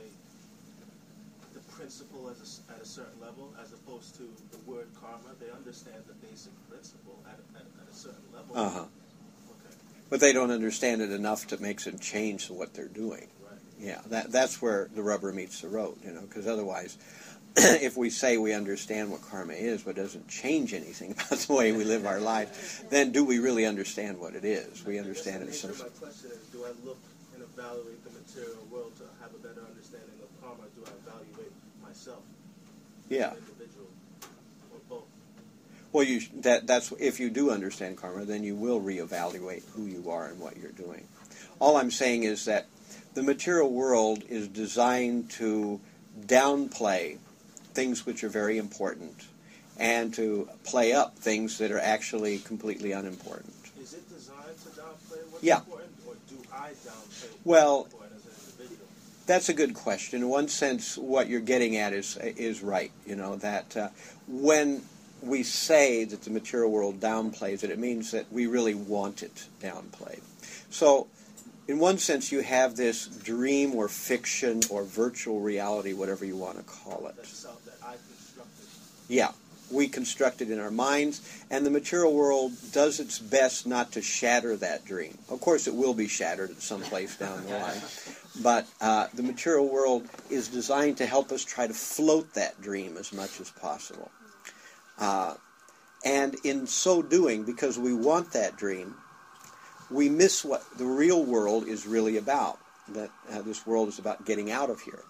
the principle as a, at a certain level, as opposed to the word karma? They understand the basic principle at, at, at a certain level. Uh-huh. Okay. But they don't understand it enough to make them change what they're doing. Right. Yeah, that that's where the rubber meets the road, you know, because otherwise, if we say we understand what karma is, but doesn't change anything about the way we live our life, then do we really understand what it is? We understand it. So So, my question is, do I look and evaluate the material world to have a better understanding of karma? Do I evaluate myself? yeah. As an individual, or both? Well, you sh- that that's if you do understand karma, then you will reevaluate who you are and what you're doing. All I'm saying is that the material world is designed to downplay things which are very important and to play up things that are actually completely unimportant. Is it designed to downplay what's Yeah. important, or do I downplay what's Well, important as an individual? That's a good question. In one sense, what you're getting at is is right. You know, that uh, when we say that the material world downplays it, it means that we really want it downplayed. So, in one sense, you have this dream or fiction or virtual reality, whatever you want to call it. That self that I constructed. Yeah, we construct it in our minds, and the material world does its best not to shatter that dream. Of course, it will be shattered at some place down the line, but uh, the material world is designed to help us try to float that dream as much as possible. Uh, and in so doing, because we want that dream, we miss what the real world is really about, that uh, this world is about getting out of here.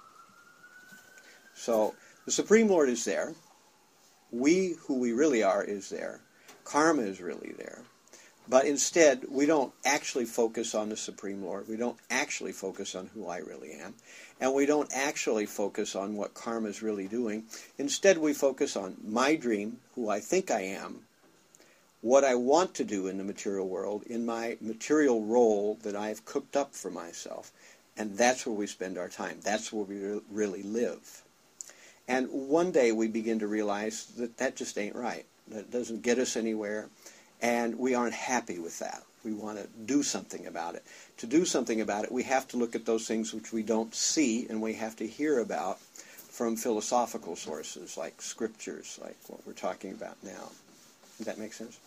So the Supreme Lord is there. We, who we really are, is there. Karma is really there. But instead, we don't actually focus on the Supreme Lord. We don't actually focus on who I really am. And we don't actually focus on what karma is really doing. Instead, we focus on my dream, who I think I am, what I want to do in the material world, in my material role that I've cooked up for myself. And that's where we spend our time. That's where we re- really live. And one day we begin to realize that that just ain't right. That doesn't get us anywhere. And we aren't happy with that. We want to do something about it. To do something about it, we have to look at those things which we don't see and we have to hear about from philosophical sources like scriptures, like what we're talking about now. Does that make sense?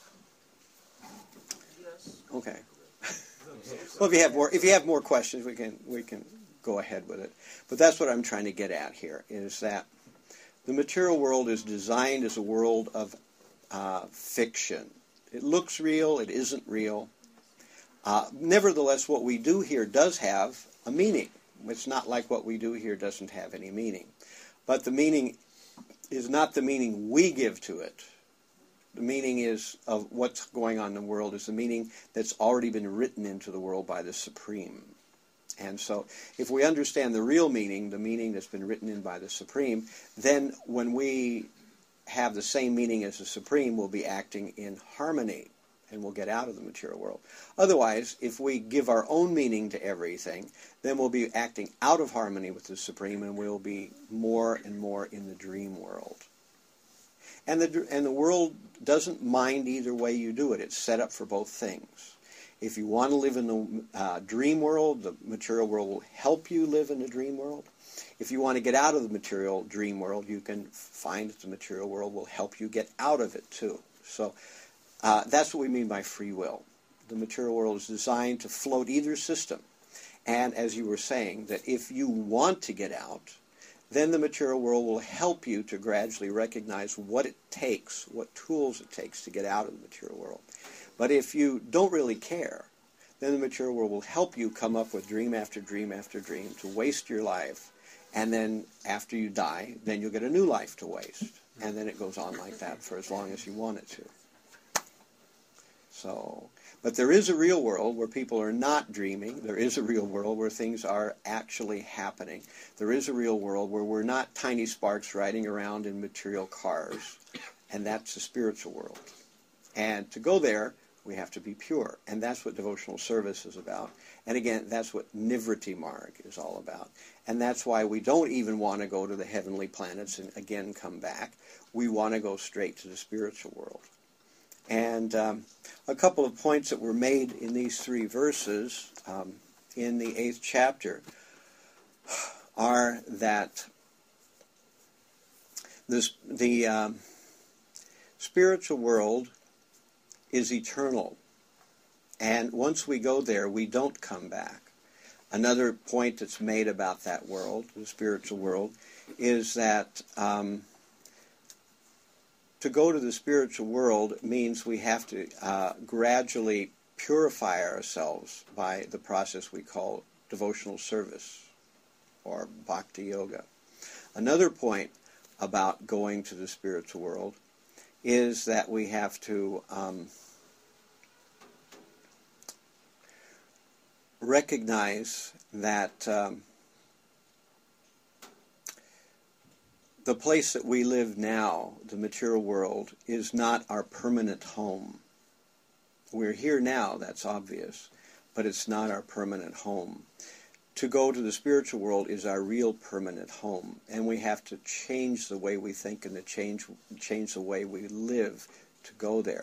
Yes. Okay. Well, if you have more, if you have more questions, we can we can go ahead with it. But that's what I'm trying to get at here: is that the material world is designed as a world of uh, fiction. It looks real. It isn't real. Uh, nevertheless, what we do here does have a meaning. It's not like what we do here doesn't have any meaning. But the meaning is not the meaning we give to it. The meaning is of what's going on in the world is the meaning that's already been written into the world by the Supreme. And so if we understand the real meaning, the meaning that's been written in by the Supreme, then when we have the same meaning as the Supreme, we'll be acting in harmony and we'll get out of the material world. Otherwise, if we give our own meaning to everything, then we'll be acting out of harmony with the Supreme and we'll be more and more in the dream world. And the, and the world doesn't mind either way you do it. It's set up for both things. If you want to live in the uh, dream world, the material world will help you live in the dream world. If you want to get out of the material dream world, you can find that the material world will help you get out of it too. So uh, that's what we mean by free will. The material world is designed to float either system. And as you were saying, that if you want to get out, then the material world will help you to gradually recognize what it takes, what tools it takes to get out of the material world. But if you don't really care, then the material world will help you come up with dream after dream after dream to waste your life. And then after you die, then you'll get a new life to waste. And then it goes on like that for as long as you want it to. So, but there is a real world where people are not dreaming. There is a real world where things are actually happening. There is a real world where we're not tiny sparks riding around in material cars. And that's the spiritual world. And to go there, we have to be pure. And that's what devotional service is about. And again, that's what Nivriti Marg is all about. And that's why we don't even want to go to the heavenly planets and again come back. We want to go straight to the spiritual world. And um, a couple of points that were made in these three verses um, in the eighth chapter are that this, the um, spiritual world is eternal. And once we go there, we don't come back. Another point that's made about that world, the spiritual world, is that um, to go to the spiritual world means we have to uh, gradually purify ourselves by the process we call devotional service or bhakti yoga. Another point about going to the spiritual world is that we have to um, recognize that um, the place that we live now, the material world, is not our permanent home. We're here now, that's obvious, but it's not our permanent home. To go to the spiritual world is our real permanent home, and we have to change the way we think and to change change the way we live to go there.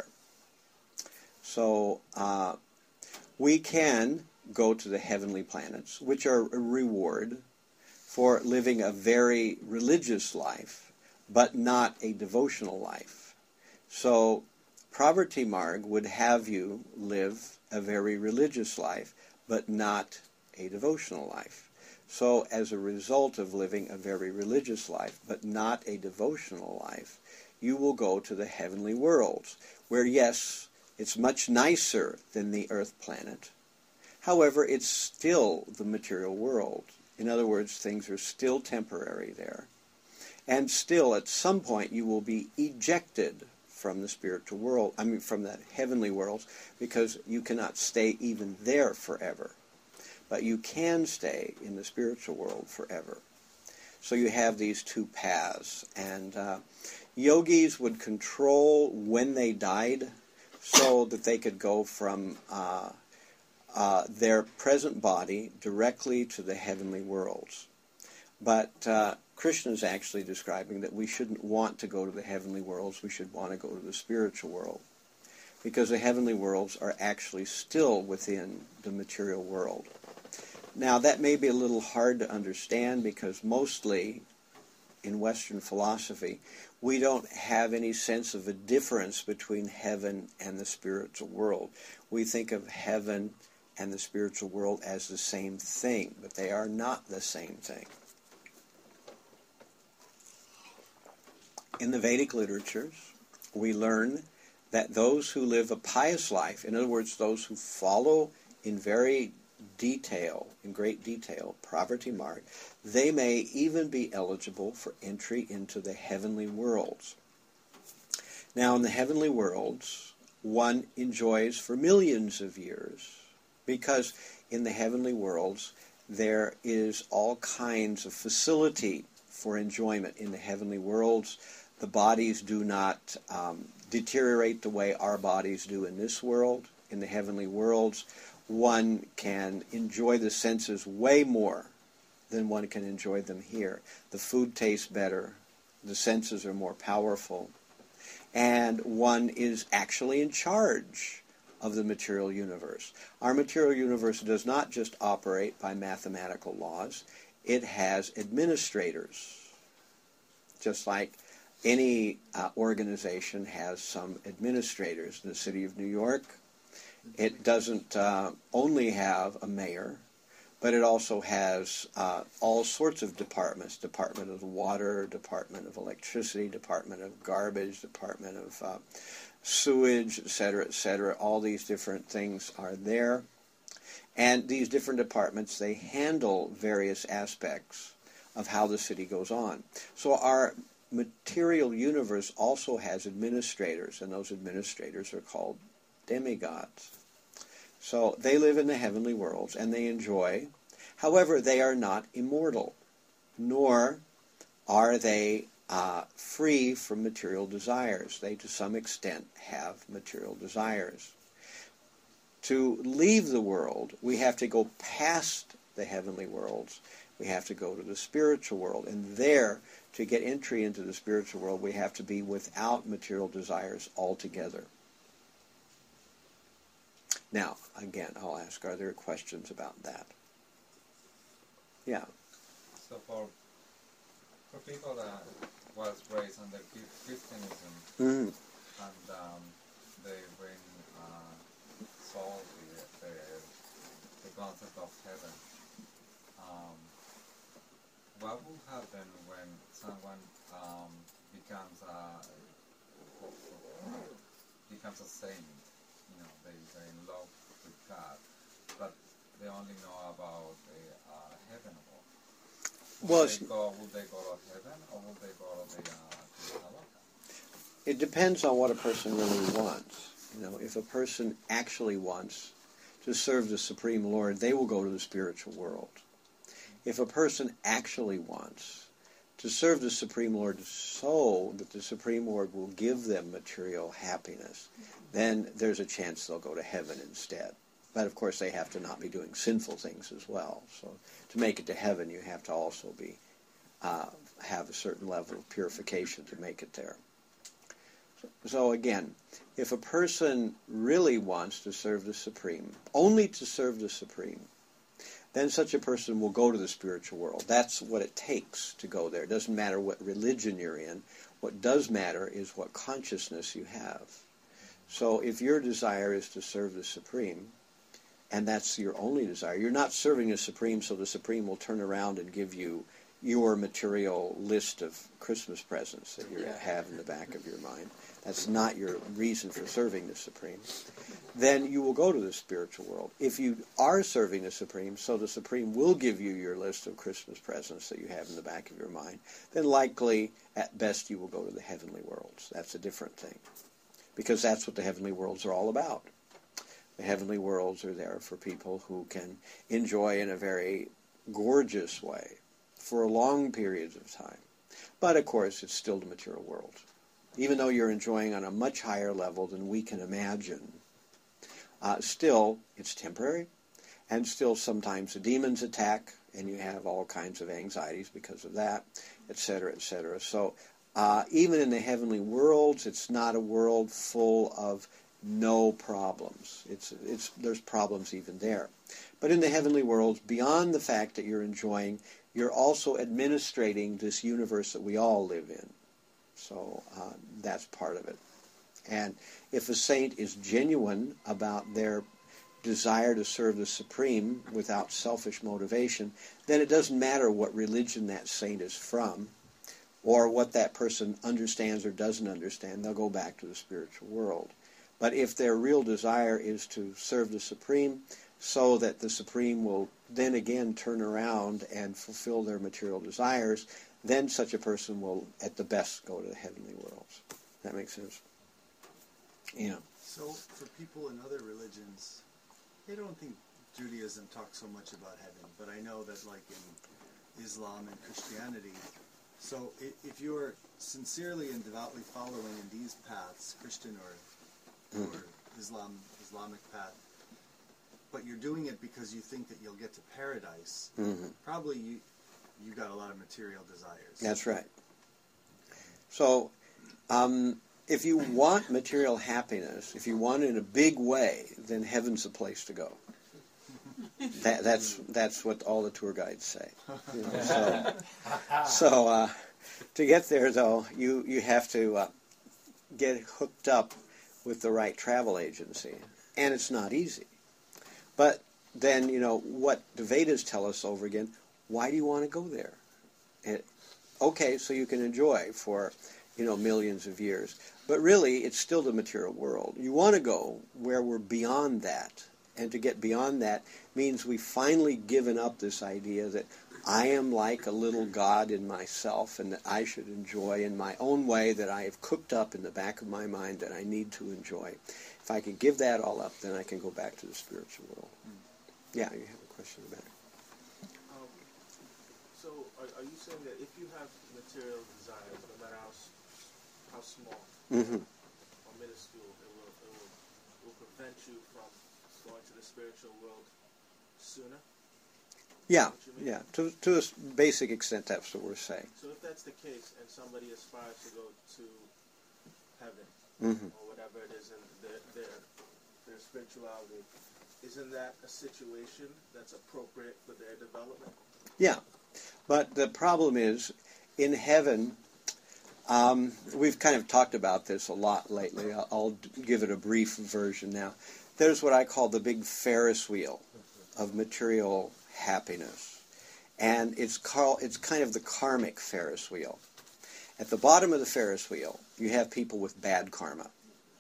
So uh, we can go to the heavenly planets, which are a reward for living a very religious life, but not a devotional life. So Pravrti Marg would have you live a very religious life, but not a devotional life. So as a result of living a very religious life, but not a devotional life, you will go to the heavenly worlds, where yes, it's much nicer than the earth planet. However, it's still the material world. In other words, things are still temporary there. And still, at some point, you will be ejected from the spiritual world, I mean, from the heavenly worlds, because you cannot stay even there forever. But you can stay in the spiritual world forever. So you have these two paths. And uh, yogis would control when they died so that they could go from uh, uh, their present body directly to the heavenly worlds. But uh, Krishna is actually describing that we shouldn't want to go to the heavenly worlds, we should want to go to the spiritual world. Because the heavenly worlds are actually still within the material world. Now, that may be a little hard to understand because mostly in Western philosophy, we don't have any sense of a difference between heaven and the spiritual world. We think of heaven and the spiritual world as the same thing, but they are not the same thing. In the Vedic literatures, we learn that those who live a pious life, in other words, those who follow in very detail, in great detail, Pravrti Marg, they may even be eligible for entry into the heavenly worlds. Now, in the heavenly worlds, one enjoys for millions of years, because in the heavenly worlds, there is all kinds of facility for enjoyment. In the heavenly worlds, the bodies do not um, deteriorate the way our bodies do in this world. In the heavenly worlds, one can enjoy the senses way more than one can enjoy them here. The food tastes better. The senses are more powerful. and one is actually in charge of the material universe. Our material universe does not just operate by mathematical laws. It has administrators, just like any uh, organization has some administrators. In the city of New York, it doesn't uh, only have a mayor, but it also has uh, all sorts of departments: Department of Water, Department of Electricity, Department of Garbage, Department of uh, Sewage, et cetera, et cetera. All these different things are there. And these different departments, they handle various aspects of how the city goes on. So our material universe also has administrators, and those administrators are called demigods. So they live in the heavenly worlds, and they enjoy. However, they are not immortal, nor are they uh, free from material desires. They, to some extent, have material desires. To leave the world, we have to go past the heavenly worlds. We have to go to the spiritual world. And there, to get entry into the spiritual world, we have to be without material desires altogether. Now, again, I'll ask, are there questions about that? Yeah. So for for people that was raised under Christianism, Mm. and um, they bring uh, solve the, the the concept of heaven, um, what will happen when someone um, becomes a becomes a saint? You know, they they're in love with God, but they only know about the uh, heaven world. Will Well, they it's- go? Will they go to heaven, or will they go to the uh, to the Halakha? It depends on what a person really wants. You know, if a person actually wants to serve the Supreme Lord, they will go to the spiritual world. If a person actually wants to serve the Supreme Lord so that the Supreme Lord will give them material happiness, then there's a chance they'll go to heaven instead. But of course they have to not be doing sinful things as well. So to make it to heaven, you have to also be uh, have a certain level of purification to make it there. So again, if a person really wants to serve the Supreme, only to serve the Supreme, then such a person will go to the spiritual world. That's what it takes to go there. It doesn't matter what religion you're in. What does matter is what consciousness you have. So if your desire is to serve the Supreme, and that's your only desire, you're not serving the Supreme so the Supreme will turn around and give you your material list of Christmas presents that you have in the back of your mind. That's not your reason for serving the Supreme. Then you will go to the spiritual world. If you are serving the Supreme, so the Supreme will give you your list of Christmas presents that you have in the back of your mind, then likely, at best, you will go to the heavenly worlds. That's a different thing. Because that's what the heavenly worlds are all about. The heavenly worlds are there for people who can enjoy in a very gorgeous way for long periods of time. But, of course, it's still the material world. Even though you're enjoying on a much higher level than we can imagine, uh, still, it's temporary, and still sometimes the demons attack, and you have all kinds of anxieties because of that, et cetera, et cetera. So uh, even in the heavenly worlds, it's not a world full of no problems. It's it's there's problems even there. But in the heavenly worlds, beyond the fact that you're enjoying, you're also administrating this universe that we all live in. So uh, that's part of it. And if a saint is genuine about their desire to serve the Supreme without selfish motivation, then it doesn't matter what religion that saint is from or what that person understands or doesn't understand. They'll go back to the spiritual world. But if their real desire is to serve the Supreme so that the Supreme will then again turn around and fulfill their material desires, then such a person will, at the best, go to the heavenly worlds. That makes sense? Yeah. So for people in other religions, they don't think Judaism talks so much about heaven, but I know that like in Islam and Christianity, so if, if you're sincerely and devoutly following in these paths, Christian or or Islam, Islamic path, but you're doing it because you think that you'll get to paradise, Mm-hmm. probably you you got a lot of material desires. That's right. So, um, if you want material happiness, if you want it in a big way, then heaven's the place to go. That, that's that's what all the tour guides say. You know, so so uh, to get there, though, you, you have to uh, get hooked up with the right travel agency. And it's not easy. But then, you know, what the Vedas tell us over again, why do you want to go there? It, okay, so you can enjoy for, you know, millions of years. But really, it's still the material world. You want to go where we're beyond that. And to get beyond that means we've finally given up this idea that I am like a little God in myself and that I should enjoy in my own way that I have cooked up in the back of my mind that I need to enjoy. If I can give that all up, then I can go back to the spiritual world. Yeah, you have a question about it. Um, so are, are you saying that if you have material desires, no matter how, s- how small Mm-hmm. or minuscule, it will, it will, it will prevent you from going to the spiritual world sooner? Yeah, What you mean? yeah. To, to a s- basic extent, that's what we're saying. So if that's the case, and somebody aspires to go to heaven, Mm-hmm. or whatever it is in their, their, their spirituality, isn't that a situation that's appropriate for their development? Yeah, but the problem is, in heaven, um, we've kind of talked about this a lot lately. I'll, I'll give it a brief version now. There's what I call the big Ferris wheel of material happiness. And it's called, it's kind of the karmic Ferris wheel. At the bottom of the Ferris wheel, you have people with bad karma.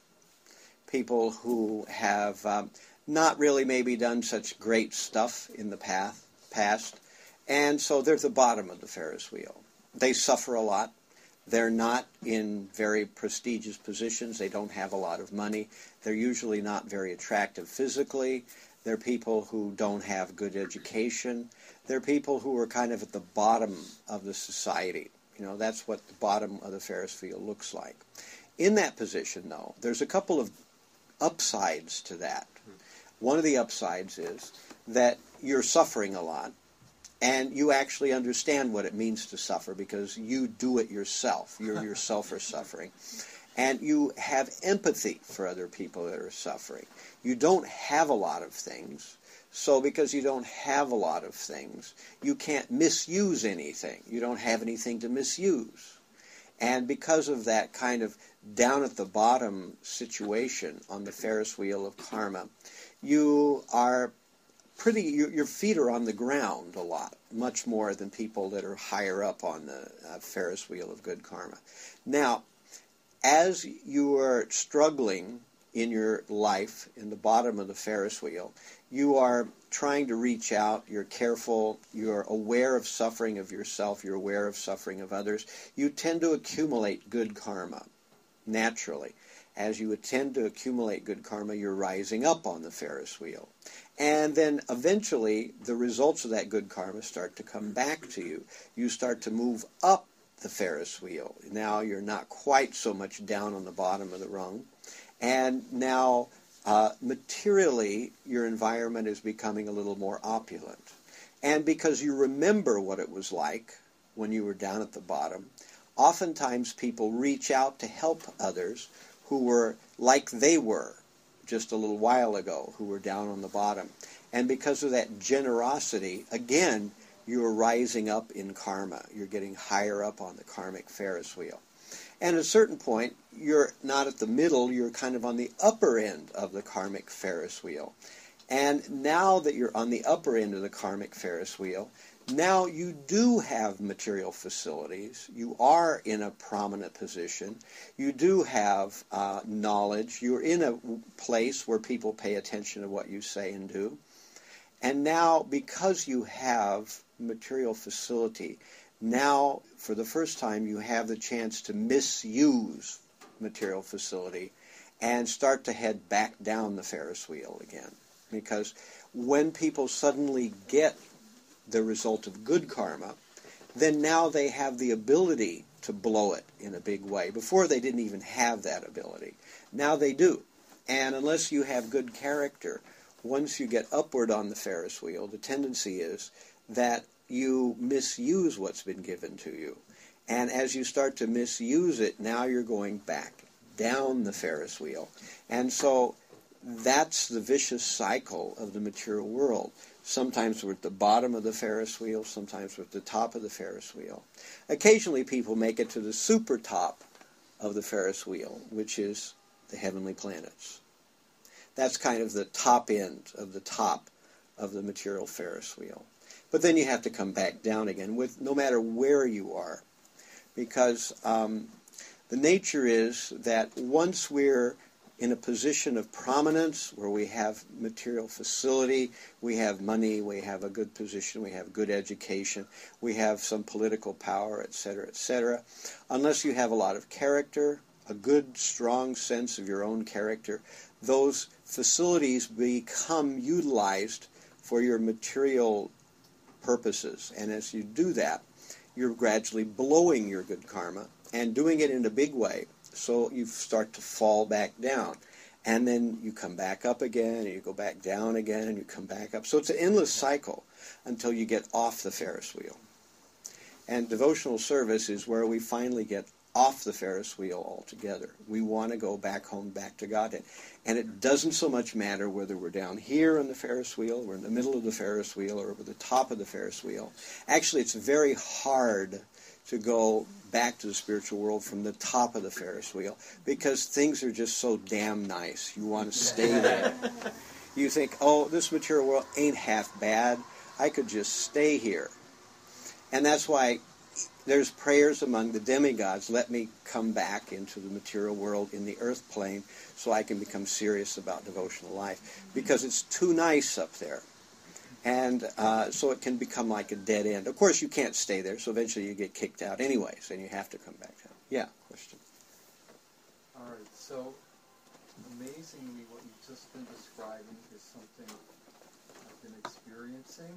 People who have um, not really maybe done such great stuff in the path, past. And so they're at the bottom of the Ferris wheel. They suffer a lot. They're not in very prestigious positions. They don't have a lot of money. They're usually not very attractive physically. They're people who don't have good education. They're people who are kind of at the bottom of the society. You know, that's what the bottom of the Ferris wheel looks like. In that position, though, there's a couple of upsides to that. One of the upsides is that you're suffering a lot, and you actually understand what it means to suffer because you do it yourself. You yourself are suffering. And you have empathy for other people that are suffering. You don't have a lot of things, so because you don't have a lot of things, you can't misuse anything. You don't have anything to misuse. And because of that kind of down at the bottom situation on the Ferris wheel of karma, you are pretty, your, your feet are on the ground a lot, much more than people that are higher up on the uh, Ferris wheel of good karma. Now, as you are struggling in your life in the bottom of the Ferris wheel, you are trying to reach out, you're careful, you're aware of suffering of yourself, you're aware of suffering of others. You tend to accumulate good karma, naturally. As you tend to accumulate good karma, you're rising up on the Ferris wheel. And then eventually, the results of that good karma start to come back to you. You start to move up the Ferris wheel. Now you're not quite so much down on the bottom of the rung. And now, uh, materially, your environment is becoming a little more opulent. And because you remember what it was like when you were down at the bottom, oftentimes people reach out to help others who were like they were just a little while ago, who were down on the bottom. And because of that generosity, again, you're rising up in karma. You're getting higher up on the karmic Ferris wheel. And at a certain point, you're not at the middle, you're kind of on the upper end of the karmic Ferris wheel. And now that you're on the upper end of the karmic Ferris wheel, now you do have material facilities. You are in a prominent position. You do have uh, knowledge. You're in a place where people pay attention to what you say and do. And now, because you have material facility, now, for the first time, you have the chance to misuse material facility and start to head back down the Ferris wheel again. Because when people suddenly get the result of good karma, then now they have the ability to blow it in a big way. Before, they didn't even have that ability. Now they do. And unless you have good character, once you get upward on the Ferris wheel, the tendency is that you misuse what's been given to you. And as you start to misuse it, now you're going back down the Ferris wheel. And so that's the vicious cycle of the material world. Sometimes we're at the bottom of the Ferris wheel, sometimes we're at the top of the Ferris wheel. Occasionally people make it to the super top of the Ferris wheel, which is the heavenly planets. That's kind of the top end of the top of the material Ferris wheel. But then you have to come back down again, with no matter where you are, because um, the nature is that once we're in a position of prominence, where we have material facility, we have money, we have a good position, we have good education, we have some political power, et cetera, et cetera, unless you have a lot of character, a good, strong sense of your own character, those facilities become utilized for your material purposes. And as you do that, you're gradually blowing your good karma and doing it in a big way. So you start to fall back down. And then you come back up again, and you go back down again, and you come back up. So it's an endless cycle until you get off the Ferris wheel. And devotional service is where we finally get off the Ferris wheel altogether. We want to go back home, back to Godhead. And it doesn't so much matter whether we're down here on the Ferris wheel, we're in the middle of the Ferris wheel, or over the top of the Ferris wheel. Actually, it's very hard to go back to the spiritual world from the top of the Ferris wheel, because things are just so damn nice. You want to stay there. You think, oh, this material world ain't half bad. I could just stay here. And that's why there's prayers among the demigods, let me come back into the material world in the earth plane so I can become serious about devotional life, because it's too nice up there. And uh, so it can become like a dead end. Of course, you can't stay there, so eventually you get kicked out anyways, and you have to come back down. Yeah, question. All right, so amazingly what you've just been describing is something I've been experiencing,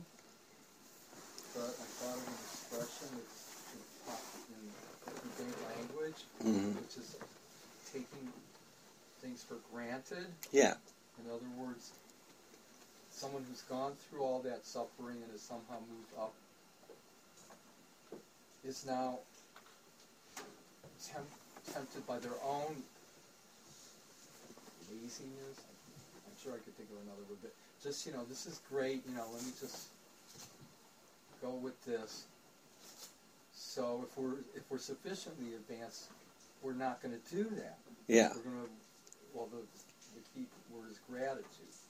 but I thought of an expression that's in everyday language, mm-hmm. which is taking things for granted. Yeah. In other words, someone who's gone through all that suffering and has somehow moved up is now temp- tempted by their own laziness. I'm sure I could think of another word, but just, you know, this is great, you know, let me just go with this. So if we're if we're sufficiently advanced, we're not going to do that. Yeah. We're going to, well, the, the key word is gratitude.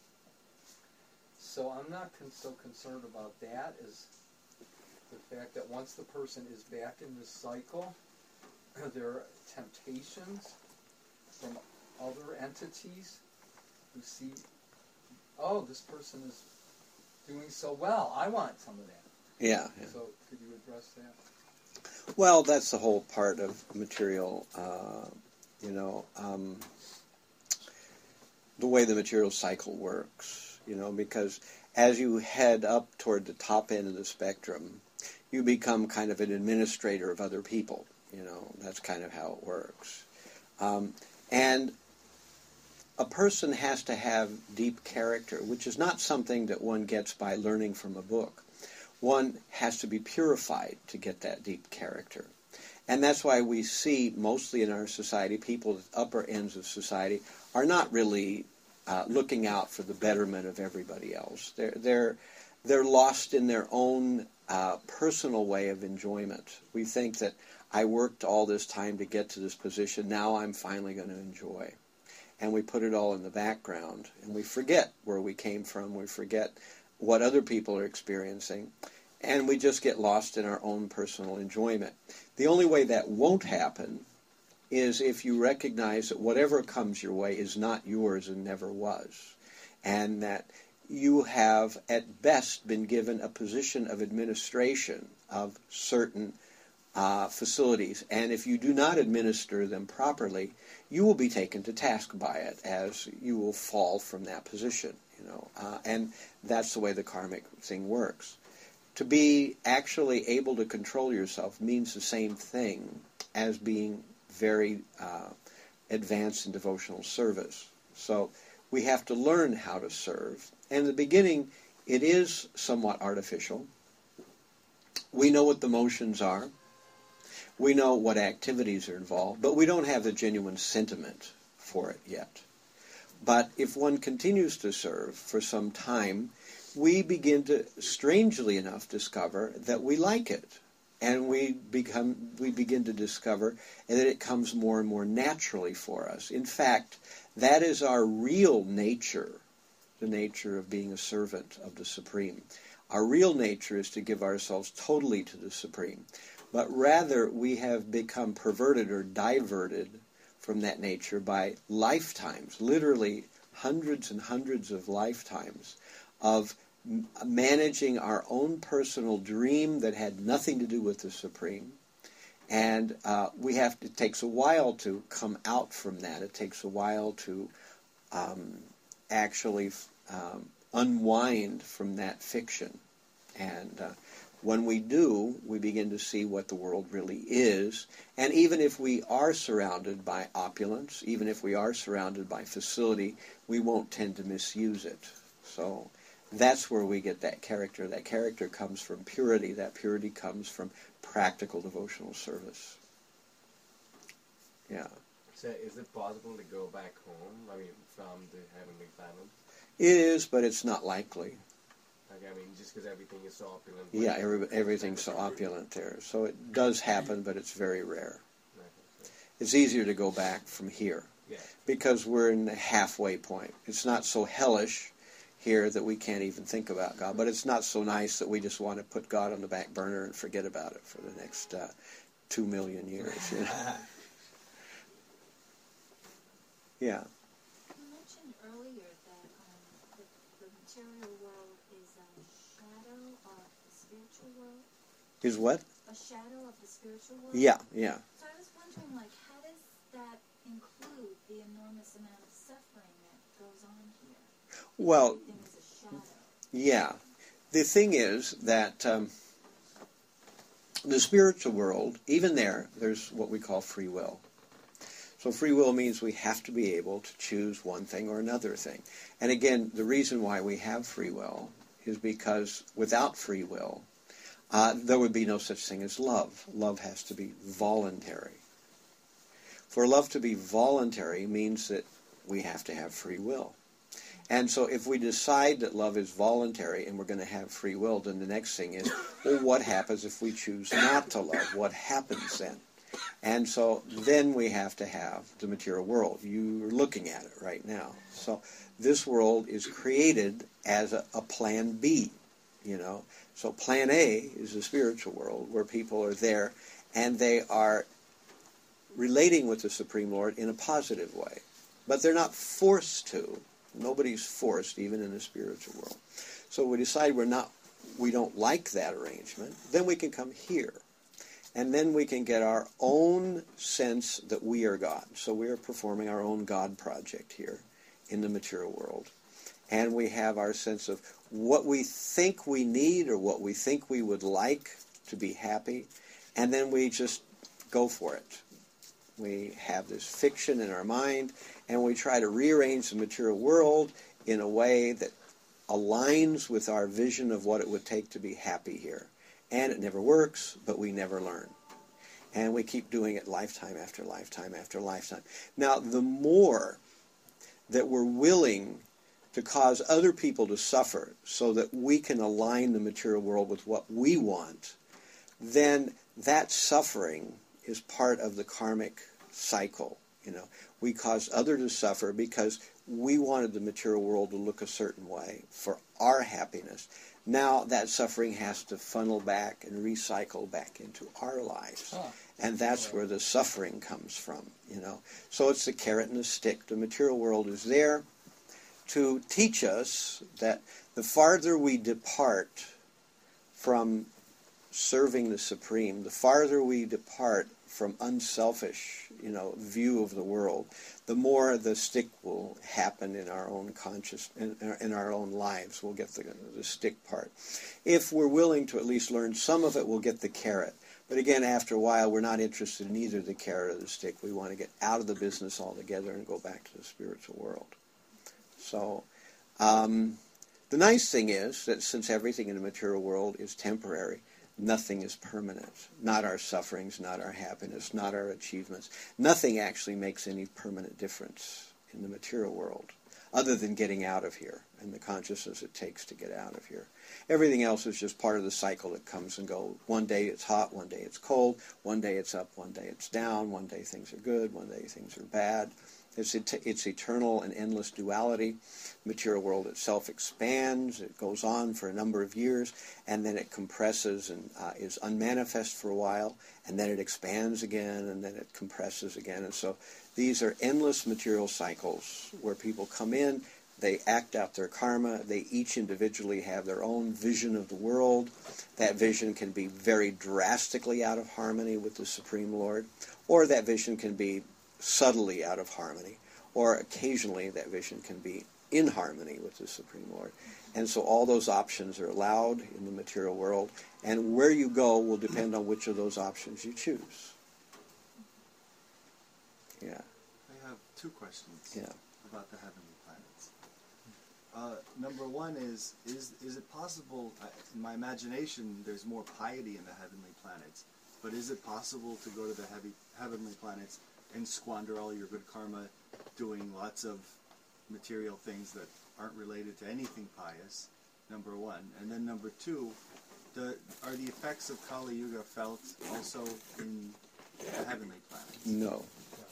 So I'm not con- so concerned about that as the fact that once the person is back in this cycle, there are temptations from other entities who see, oh, this person is doing so well. I want some of that. Yeah. yeah. So could you address that? Well, that's the whole part of material, uh, you know, um, the way the material cycle works. You know, because as you head up toward the top end of the spectrum, you become kind of an administrator of other people. You know, that's kind of how it works. Um, and a person has to have deep character, which is not something that one gets by learning from a book. One has to be purified to get that deep character. And that's why we see mostly in our society, people at the upper ends of society are not really Uh, looking out for the betterment of everybody else. They're they're they're lost in their own uh, personal way of enjoyment. We think that I worked all this time to get to this position. Now I'm finally going to enjoy, and we put it all in the background, and we forget where we came from. We forget what other people are experiencing, and we just get lost in our own personal enjoyment. The only way that won't happen is if you recognize that whatever comes your way is not yours and never was, and that you have at best been given a position of administration of certain uh, facilities, and if you do not administer them properly, you will be taken to task by it, as you will fall from that position. You know, uh, and that's the way the karmic thing works. To be actually able to control yourself means the same thing as being very uh, advanced in devotional service. So we have to learn how to serve. And in the beginning, it is somewhat artificial. We know what the motions are. We know what activities are involved, but we don't have the genuine sentiment for it yet. But if one continues to serve for some time, we begin to, strangely enough, discover that we like it. And we become, we begin to discover that it comes more and more naturally for us. In fact, that is our real nature, the nature of being a servant of the Supreme. Our real nature is to give ourselves totally to the Supreme. But rather, we have become perverted or diverted from that nature by lifetimes, literally hundreds and hundreds of lifetimes of m- managing our own personal dream that had nothing to do with the Supreme. And uh, we have to, it takes a while to come out from that. It takes a while to um, actually um, unwind from that fiction. And uh, when we do, we begin to see what the world really is. And even if we are surrounded by opulence, even if we are surrounded by facility, we won't tend to misuse it. So that's where we get that character. That character comes from purity. That purity comes from practical devotional service. Yeah. So is it possible to go back home, I mean, from the heavenly planet? It is, but it's not likely. Like, I mean, just because everything is so opulent. Yeah, every, everything's so opulent there. So it does happen, but it's very rare. It's easier to go back from here Yeah. because we're in the halfway point. It's not so hellish here that we can't even think about God, but it's not so nice that we just want to put God on the back burner and forget about it for the next uh, two million years. You know? Yeah. You mentioned earlier that um, the, the material world is a shadow of the spiritual world. Is what? A shadow of the spiritual world? Yeah, yeah. So I was wondering, like, how does that include the enormous amount of suffering that goes on here? Well, Everything is a shadow. yeah. The thing is that um, the spiritual world, even there, there's what we call free will. So free will means we have to be able to choose one thing or another thing. And again, the reason why we have free will is because without free will, uh, there would be no such thing as love. Love has to be voluntary. For love to be voluntary means that we have to have free will. And so if we decide that love is voluntary and we're going to have free will, then the next thing is, well, what happens if we choose not to love? What happens then? And so then we have to have the material world. You're looking at it right now. So this world is created as a, a plan B, you know. So plan A is the spiritual world where people are there and they are relating with the Supreme Lord in a positive way. But they're not forced to. Nobody's forced, even in the spiritual world. So we decide we're not, we don't like that arrangement, then we can come here. And then we can get our own sense that we are God. So we are performing our own God project here in the material world. And we have our sense of what we think we need or what we think we would like to be happy. And then we just go for it. We have this fiction in our mind, and we try to rearrange the material world in a way that aligns with our vision of what it would take to be happy here. And it never works, but we never learn. And we keep doing it lifetime after lifetime after lifetime. Now, the more that we're willing to cause other people to suffer so that we can align the material world with what we want, then that suffering is part of the karmic cycle. You know, we cause others to suffer because we wanted the material world to look a certain way for our happiness. Now that suffering has to funnel back and recycle back into our lives. Huh. And that's where the suffering comes from, you know. So it's the carrot and the stick. The material world is there to teach us that the farther we depart from serving the Supreme, the farther we depart from unselfish, you know, view of the world, the more the stick will happen in our own conscious, in, in our own lives. We'll get the, the stick part. If we're willing to at least learn some of it, we'll get the carrot. But again, after a while, we're not interested in either the carrot or the stick. We want to get out of the business altogether and go back to the spiritual world. So, um, the nice thing is that since everything in the material world is temporary, nothing is permanent. Not our sufferings, not our happiness, not our achievements. Nothing actually makes any permanent difference in the material world, other than getting out of here and the consciousness it takes to get out of here. Everything else is just part of the cycle that comes and goes. One day it's hot, one day it's cold, one day it's up, one day it's down, one day things are good, one day things are bad. It's, it's eternal and endless duality. The material world itself expands, it goes on for a number of years, and then it compresses and uh, is unmanifest for a while, and then it expands again, and then it compresses again. And so these are endless material cycles where people come in, they act out their karma, they each individually have their own vision of the world. That vision can be very drastically out of harmony with the Supreme Lord, or that vision can be subtly out of harmony, or occasionally that vision can be in harmony with the Supreme Lord. And so all those options are allowed in the material world, and where you go will depend on which of those options you choose. Yeah. I have two questions yeah. about the heavenly planets. Uh, number one is, is, is it possible, uh, in my imagination, there's more piety in the heavenly planets, but is it possible to go to the heavy, heavenly planets and squander all your good karma doing lots of material things that aren't related to anything pious, number one. And then number two, the, are the effects of Kali Yuga felt also in the heavenly planets? No.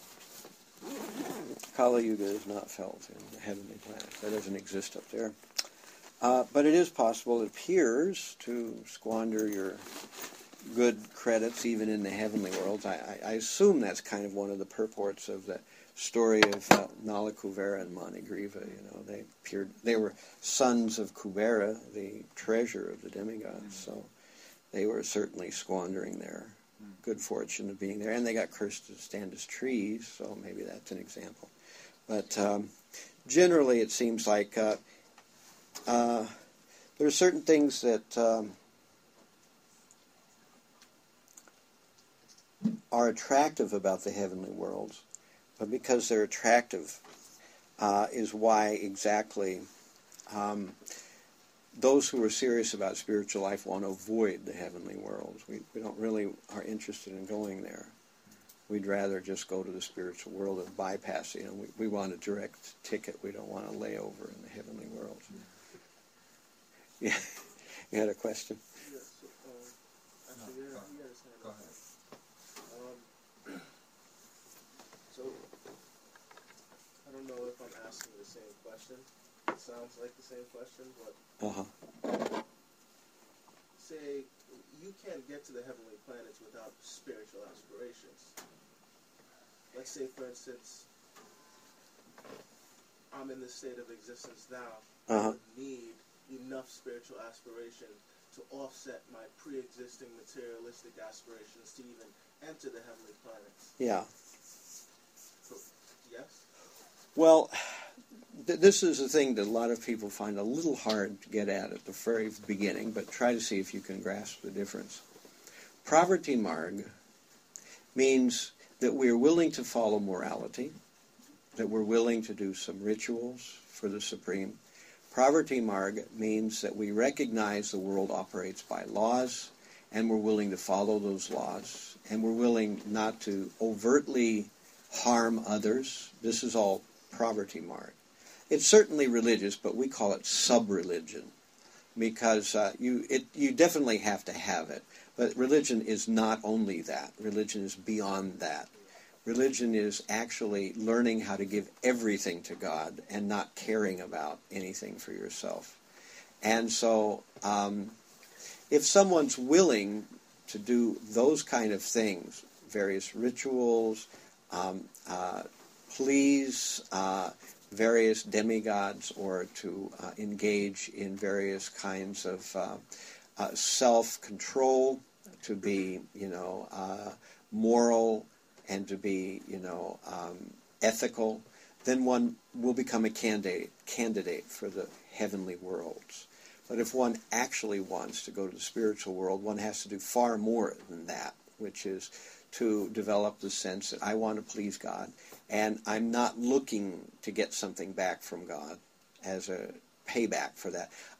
Kali Yuga is not felt in the heavenly planets. That doesn't exist up there. Uh, but it is possible, it appears, to squander your good credits even in the heavenly worlds. I, I, I assume that's kind of one of the purports of the story of uh, Nala Kuvera and Manigriva. You know, they appeared, they were sons of Kubera, the treasure of the demigods. So they were certainly squandering their good fortune of being there, and they got cursed to stand as trees. So maybe that's an example. But um, generally, it seems like uh, uh, there are certain things that Um, are attractive about the heavenly worlds, but because they're attractive uh, is why exactly um, those who are serious about spiritual life want to avoid the heavenly worlds. We, we don't really are interested in going there. We'd rather just go to the spiritual world and bypass it. You know, we, we want a direct ticket. We don't want a layover in the heavenly worlds. Yeah, you had a question? Yes. Um, actually, yeah, he has hand Go up. ahead. Um, so, I don't know if I'm asking the same question. It sounds like the same question, but Uh-huh. say you can't get to the heavenly planets without spiritual aspirations. Let's say, for instance, I'm in this state of existence now. Uh-huh. I would need enough spiritual aspiration to offset my pre-existing materialistic aspirations to even enter the heavenly planets. Yeah. So, yes? Well, th- this is a thing that a lot of people find a little hard to get at at the very beginning, but try to see if you can grasp the difference. Pravrti Marg means that we're willing to follow morality, that we're willing to do some rituals for the Supreme. Pravrti Marg means that we recognize the world operates by laws, and we're willing to follow those laws, and we're willing not to overtly harm others. This is all Pravrti Marg. It's certainly religious, but we call it sub-religion, because uh, you it, you definitely have to have it. But religion is not only that. Religion is beyond that. Religion is actually learning how to give everything to God and not caring about anything for yourself. And so um, if someone's willing to do those kind of things, various rituals, um, uh, please uh, various demigods, or to uh, engage in various kinds of uh, uh, self-control, to be, you know, uh, moral, and to be, you know, um, ethical, then one will become a candidate candidate for the heavenly worlds. But if one actually wants to go to the spiritual world, one has to do far more than that, which is to develop the sense that I want to please God, and I'm not looking to get something back from God as a payback for that.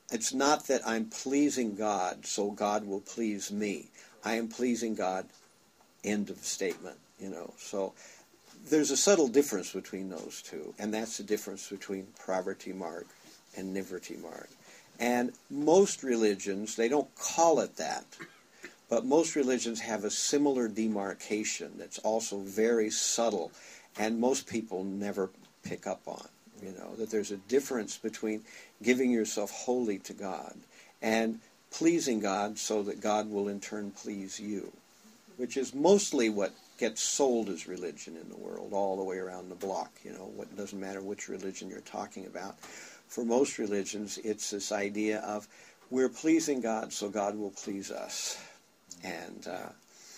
it's not that I'm pleasing God so God will please me. I am pleasing God, end of statement, you know. So there's a subtle difference between those two, and that's the difference between Pravarti Marg and Nivriti Marg. And most religions, they don't call it that, but most religions have a similar demarcation that's also very subtle, and most people never pick up on, you know, that there's a difference between giving yourself wholly to God and pleasing God so that God will in turn please you, which is mostly what gets sold as religion in the world, all the way around the block, you know, what doesn't matter which religion you're talking about. For most religions, it's this idea of we're pleasing God so God will please us. And uh,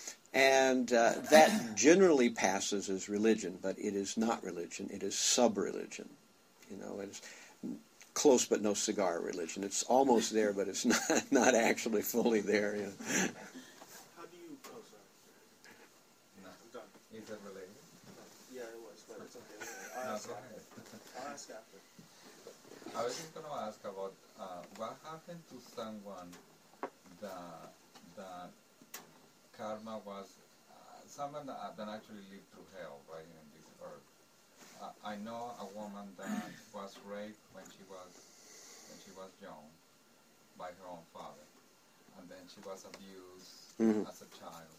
and uh, that generally passes as religion, but it is not religion. It is sub-religion. You know, it's close but no cigar religion. It's almost there, but it's not not actually fully there. You know. How do you? Oh, sorry. No. I'm done. Is it related? Yeah, it was, but it's okay. I'll No, ask go after. ahead. I'll ask after. I was just going to ask about uh, what happened to someone that that karma was uh, someone that, that actually lived through hell right here on this earth. Uh, I know a woman that was raped when she was when she was young by her own father, and then she was abused Mhm. as a child.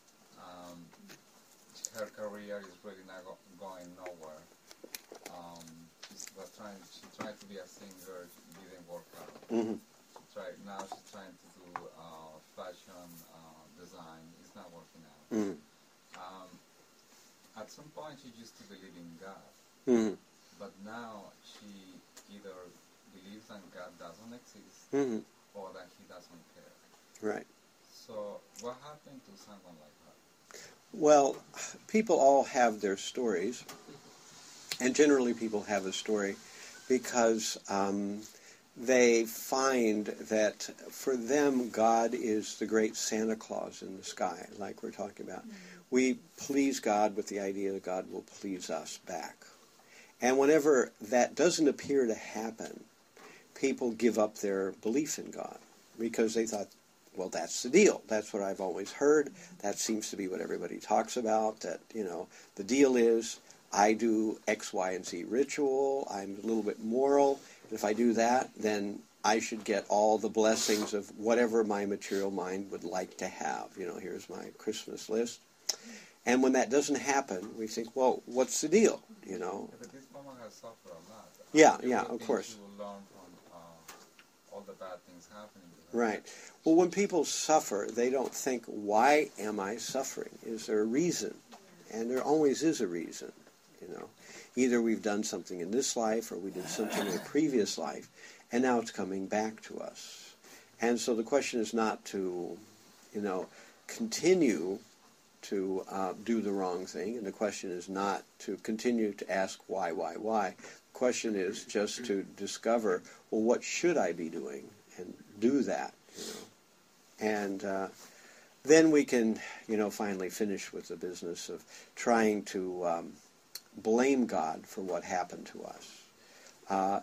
Um, her career is really not go- going nowhere. Um, she was trying. She tried to be a singer. It didn't work out. Mhm. She tried. Now she's trying to do uh, fashion uh, design. It's not working out. Mhm. Um, at some point, she used to believe in God, Mhm. but now she either believes that God doesn't exist Mhm. or that He doesn't care. Right. So, what happened to someone like that? Well, people all have their stories, and generally people have a story because um, they find that for them God is the great Santa Claus in the sky, like we're talking about. We please God with the idea that God will please us back. And whenever that doesn't appear to happen, people give up their belief in God because they thought, well, that's the deal. That's what I've always heard. That seems to be what everybody talks about, that, you know, the deal is I do X, Y, and Z ritual. I'm a little bit moral. And if I do that, then I should get all the blessings of whatever my material mind would like to have. You know, here's my Christmas list. And when that doesn't happen, we think, well, what's the deal? You know? Yeah, but this woman has suffered a lot. Yeah, You yeah, would of think course. She will learn from uh, all the bad things happening to her. Right. Well, when people suffer, they don't think, why am I suffering? Is there a reason? And there always is a reason, you know. Either we've done something in this life or we did something in a previous life, and now it's coming back to us. And so the question is not to, you know, continue to uh, do the wrong thing, and the question is not to continue to ask why, why, why. The question is just to discover, well, what should I be doing, and do that, you know. And uh, then we can, you know, finally finish with the business of trying to um, blame God for what happened to us. Uh,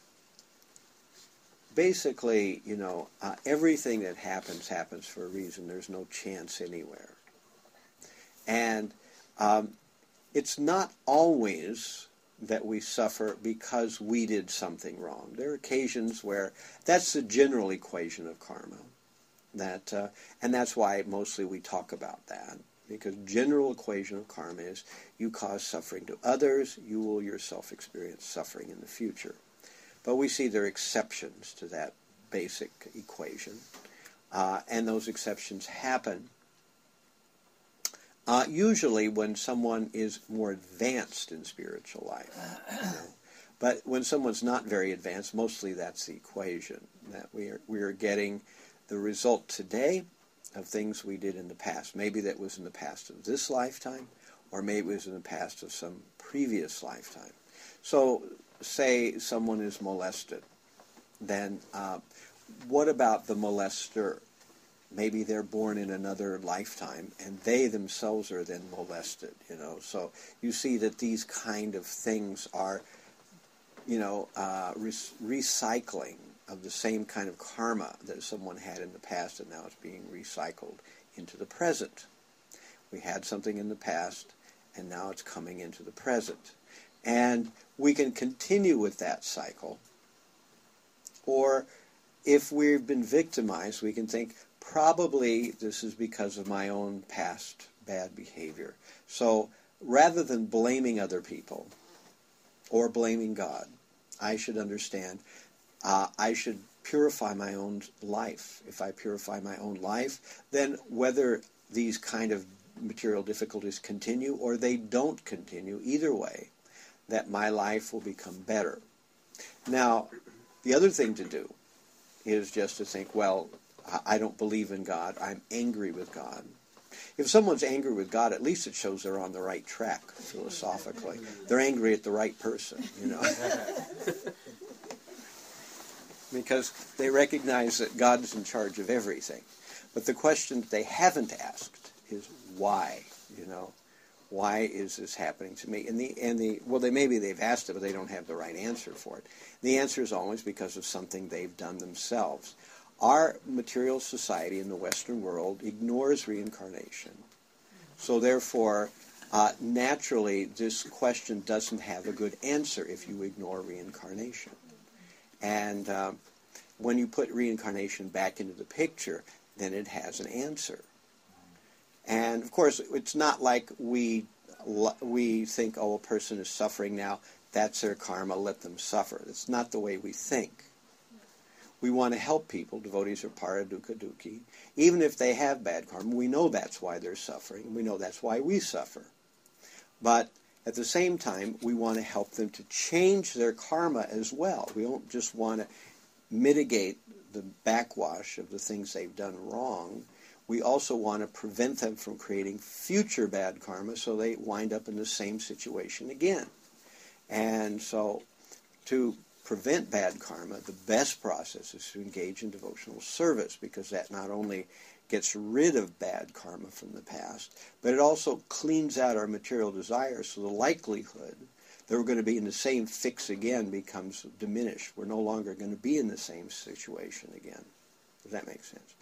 basically, you know, uh, everything that happens happens for a reason. There's no chance anywhere. And um, it's not always that we suffer because we did something wrong. There are occasions where that's the general equation of karma. That uh, and that's why mostly we talk about that, because general equation of karma is you cause suffering to others, you will yourself experience suffering in the future. But we see there are exceptions to that basic equation, uh, and those exceptions happen Uh, usually when someone is more advanced in spiritual life. You know. But when someone's not very advanced, mostly that's the equation, that we are, we are getting the result today of things we did in the past. Maybe that was in the past of this lifetime, or maybe it was in the past of some previous lifetime. So say someone is molested, then uh, what about the molester? Maybe they're born in another lifetime, and they themselves are then molested, you know. So you see that these kind of things are, you know, uh, re- recycling of the same kind of karma that someone had in the past, and now it's being recycled into the present. We had something in the past, and now it's coming into the present. And we can continue with that cycle. Or if we've been victimized, we can think, probably this is because of my own past bad behavior. So rather than blaming other people or blaming God, I should understand, uh, I should purify my own life. If I purify my own life, then whether these kind of material difficulties continue or they don't continue, either way, that my life will become better. Now, the other thing to do is just to think, well, I don't believe in God. I'm angry with God. If someone's angry with God, at least it shows they're on the right track philosophically. They're angry at the right person, you know. Because they recognize that God is in charge of everything. But the question that they haven't asked is why, you know. Why is this happening to me? And the and the well, they maybe they've asked it, but they don't have the right answer for it. The answer is always because of something they've done themselves. Our material society in the Western world ignores reincarnation. So therefore, uh, naturally, this question doesn't have a good answer if you ignore reincarnation. And um, when you put reincarnation back into the picture, then it has an answer. And, of course, it's not like we we think, oh, a person is suffering now, that's their karma, let them suffer. It's not the way we think. We want to help people. Devotees are para dukkha dukhi. Even if they have bad karma, we know that's why they're suffering. We know that's why we suffer. But at the same time, we want to help them to change their karma as well. We don't just want to mitigate the backwash of the things they've done wrong. We also want to prevent them from creating future bad karma so they wind up in the same situation again. And so to prevent bad karma, the best process is to engage in devotional service, because that not only gets rid of bad karma from the past, but it also cleans out our material desires, so the likelihood that we're going to be in the same fix again becomes diminished. We're no longer going to be in the same situation again. Does that make sense?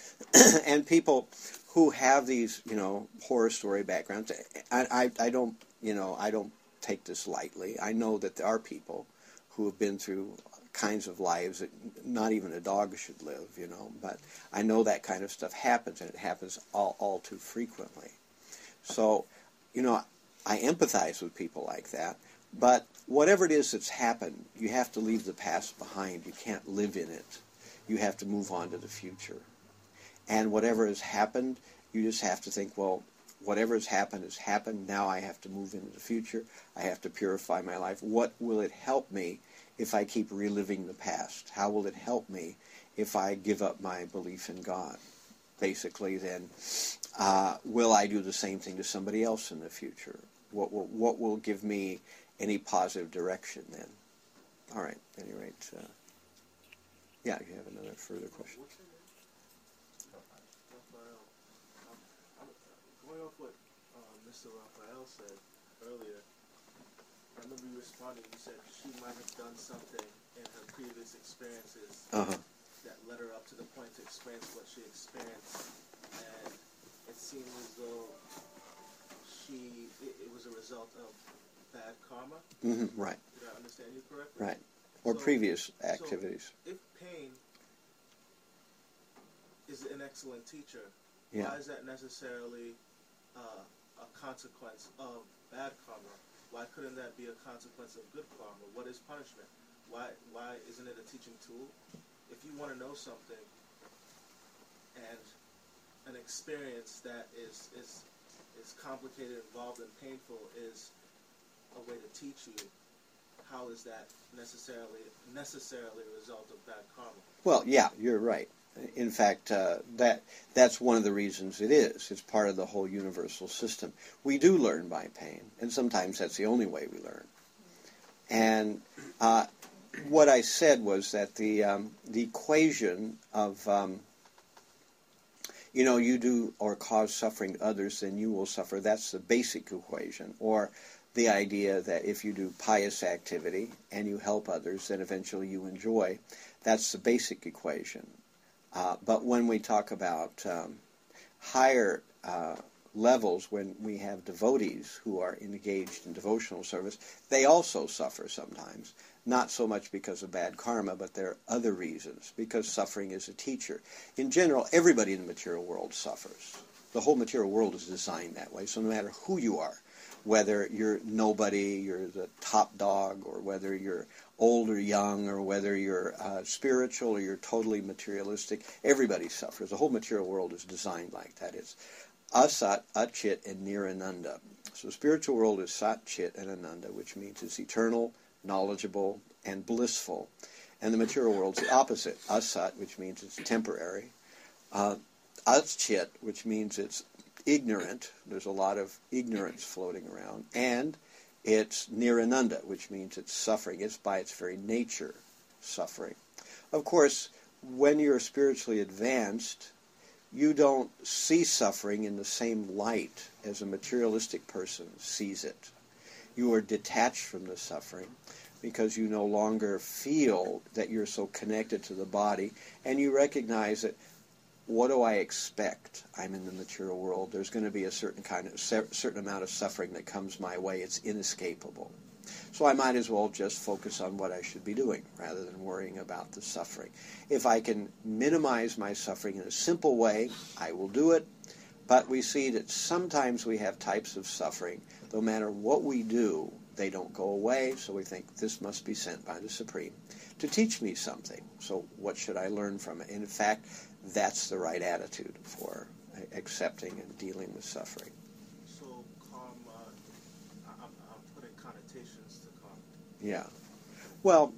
And people who have these, you know, horror story backgrounds, I, I, I don't, you know, I don't take this lightly. I know that there are people who have been through kinds of lives that not even a dog should live, you know, but I know that kind of stuff happens, and it happens all, all too frequently. So, you know, I empathize with people like that, but whatever it is that's happened, you have to leave the past behind. You can't live in it. You have to move on to the future. And whatever has happened, you just have to think, well, whatever has happened has happened. Now I have to move into the future. I have to purify my life. What will it help me if I keep reliving the past? How will it help me if I give up my belief in God? Basically, then, uh, will I do the same thing to somebody else in the future? What will, what will give me any positive direction then? All right, at any rate, uh, yeah, you have another further question? Going off what uh, Mister Raphael said earlier, I remember you responding, you said she might have done something in her previous experiences uh-huh. that led her up to the point to experience what she experienced, and it seemed as though she, it, it was a result of bad karma. Mm-hmm, right. Did I understand you correctly? Right. Or so, previous activities. So if pain is an excellent teacher, yeah. why is that necessarily uh, a consequence of bad karma? Why couldn't that be a consequence of good karma? What is punishment? Why why isn't it a teaching tool? If you want to know something and an experience that is is is complicated, involved, and painful is a way to teach you, how is that necessarily necessarily a result of bad karma? Well, yeah, you're right. In fact, uh, that that's one of the reasons it is. It's part of the whole universal system. We do learn by pain, and sometimes that's the only way we learn. And uh, what I said was that the um, the equation of um, you know, you do or cause suffering to others, then you will suffer. That's the basic equation. Or the idea that if you do pious activity and you help others, then eventually you enjoy. That's the basic equation. Uh, but when we talk about um, higher uh, levels, when we have devotees who are engaged in devotional service, they also suffer sometimes. Not so much because of bad karma, but there are other reasons, because suffering is a teacher. In general, everybody in the material world suffers. The whole material world is designed that way, so no matter who you are, whether you're nobody, you're the top dog, or whether you're old or young, or whether you're uh, spiritual or you're totally materialistic, everybody suffers. The whole material world is designed like that. It's Asat, Achit, and Nirananda. So the spiritual world is Sat, Chit, and Ananda, which means it's eternal, knowledgeable, and blissful. And the material world's the opposite. Asat, which means it's temporary. Uh, Achit, which means it's ignorant. There's a lot of ignorance floating around. And it's Nirananda, which means it's suffering. It's by its very nature suffering. Of course, when you're spiritually advanced, you don't see suffering in the same light as a materialistic person sees it. You are detached from the suffering because you no longer feel that you're so connected to the body, and you recognize that, what do I expect? I'm in the material world. There's going to be a certain kind of certain amount of suffering that comes my way. It's inescapable. So I might as well just focus on what I should be doing rather than worrying about the suffering. If I can minimize my suffering in a simple way, I will do it. But we see that sometimes we have types of suffering. No matter what we do, they don't go away. So we think this must be sent by the Supreme to teach me something. So what should I learn from it? And in fact, that's the right attitude for accepting and dealing with suffering. So karma, I'm, I'm putting connotations to karma. Yeah. Well,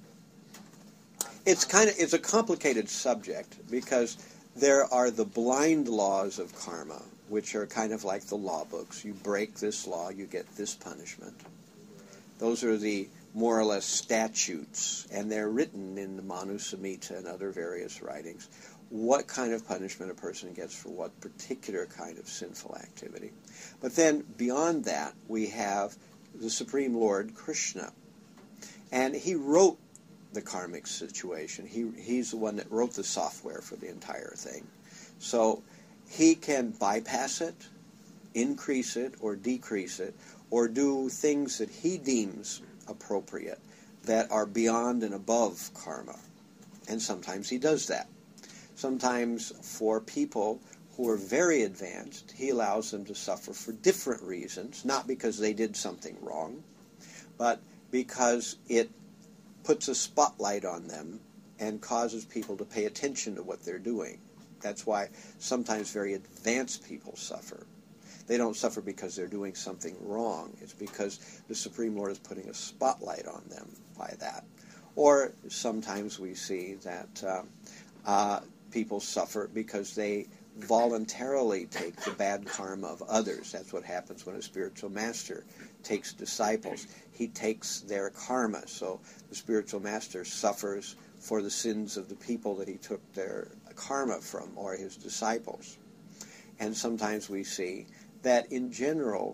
it's kind of it's a complicated subject because there are the blind laws of karma, which are kind of like the law books. You break this law, you get this punishment. Those are the more or less statutes, and they're written in the Manu Samhita and other various writings, what kind of punishment a person gets for what particular kind of sinful activity. But then beyond that, we have the Supreme Lord Krishna. And he wrote the karmic situation. He, he's the one that wrote the software for the entire thing. So he can bypass it, increase it, or decrease it, or do things that he deems appropriate that are beyond and above karma. And sometimes he does that. Sometimes for people who are very advanced, he allows them to suffer for different reasons, not because they did something wrong, but because it puts a spotlight on them and causes people to pay attention to what they're doing. That's why sometimes very advanced people suffer. They don't suffer because they're doing something wrong. It's because the Supreme Lord is putting a spotlight on them by that. Or sometimes we see that uh, uh, people suffer because they voluntarily take the bad karma of others. That's what happens when a spiritual master takes disciples. He takes their karma. So the spiritual master suffers for the sins of the people that he took their karma from, or his disciples. And sometimes we see that in general,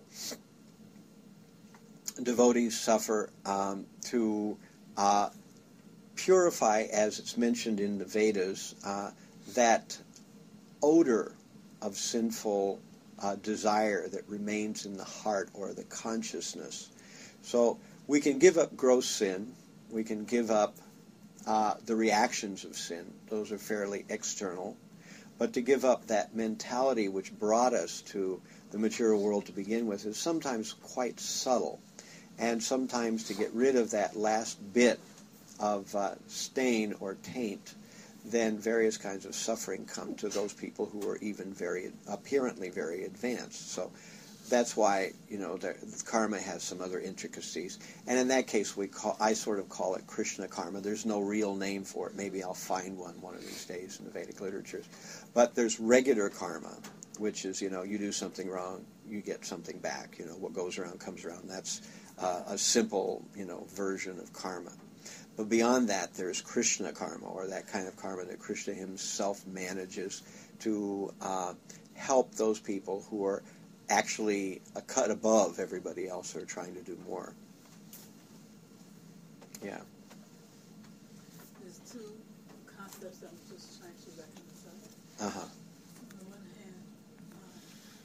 devotees suffer um, to uh, purify, as it's mentioned in the Vedas, uh, that odor of sinful uh, desire that remains in the heart or the consciousness. So we can give up gross sin. We can give up uh, the reactions of sin. Those are fairly external. But to give up that mentality which brought us to the material world to begin with is sometimes quite subtle. And sometimes to get rid of that last bit of uh, stain or taint, then various kinds of suffering come to those people who are even very, apparently very advanced. So that's why, you know, the, the karma has some other intricacies. And in that case, we call, I sort of call it Krishna karma. There's no real name for it. Maybe I'll find one one of these days in the Vedic literatures. But there's regular karma, which is, you know, you do something wrong, you get something back. You know, what goes around comes around. That's uh, a simple, you know, version of karma. But beyond that, there's Krishna karma, or that kind of karma that Krishna himself manages to uh, help those people who are actually a cut above everybody else who are trying to do more. Yeah. There's two concepts I'm just trying to reconcile. Uh-huh. On the one hand, um,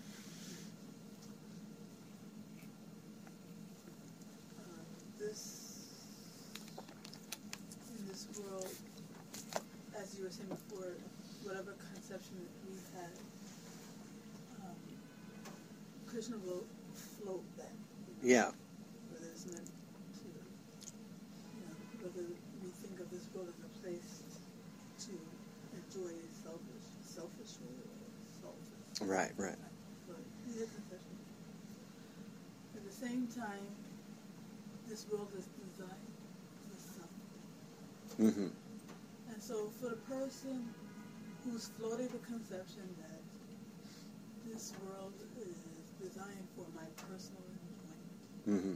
uh, this, in this world, as you were saying before, whatever conception that we had, um, Krishna will float that. You know, Yeah. whether it's meant to, you know, whether we think of this world as a place to enjoy selfish, selfishly or selfish. Right, right. But either conception. At the same time, this world is designed for suffering. Mm-hmm. And so for the person who's floating the conception that this world is designed for my personal enjoyment, Mm-hmm.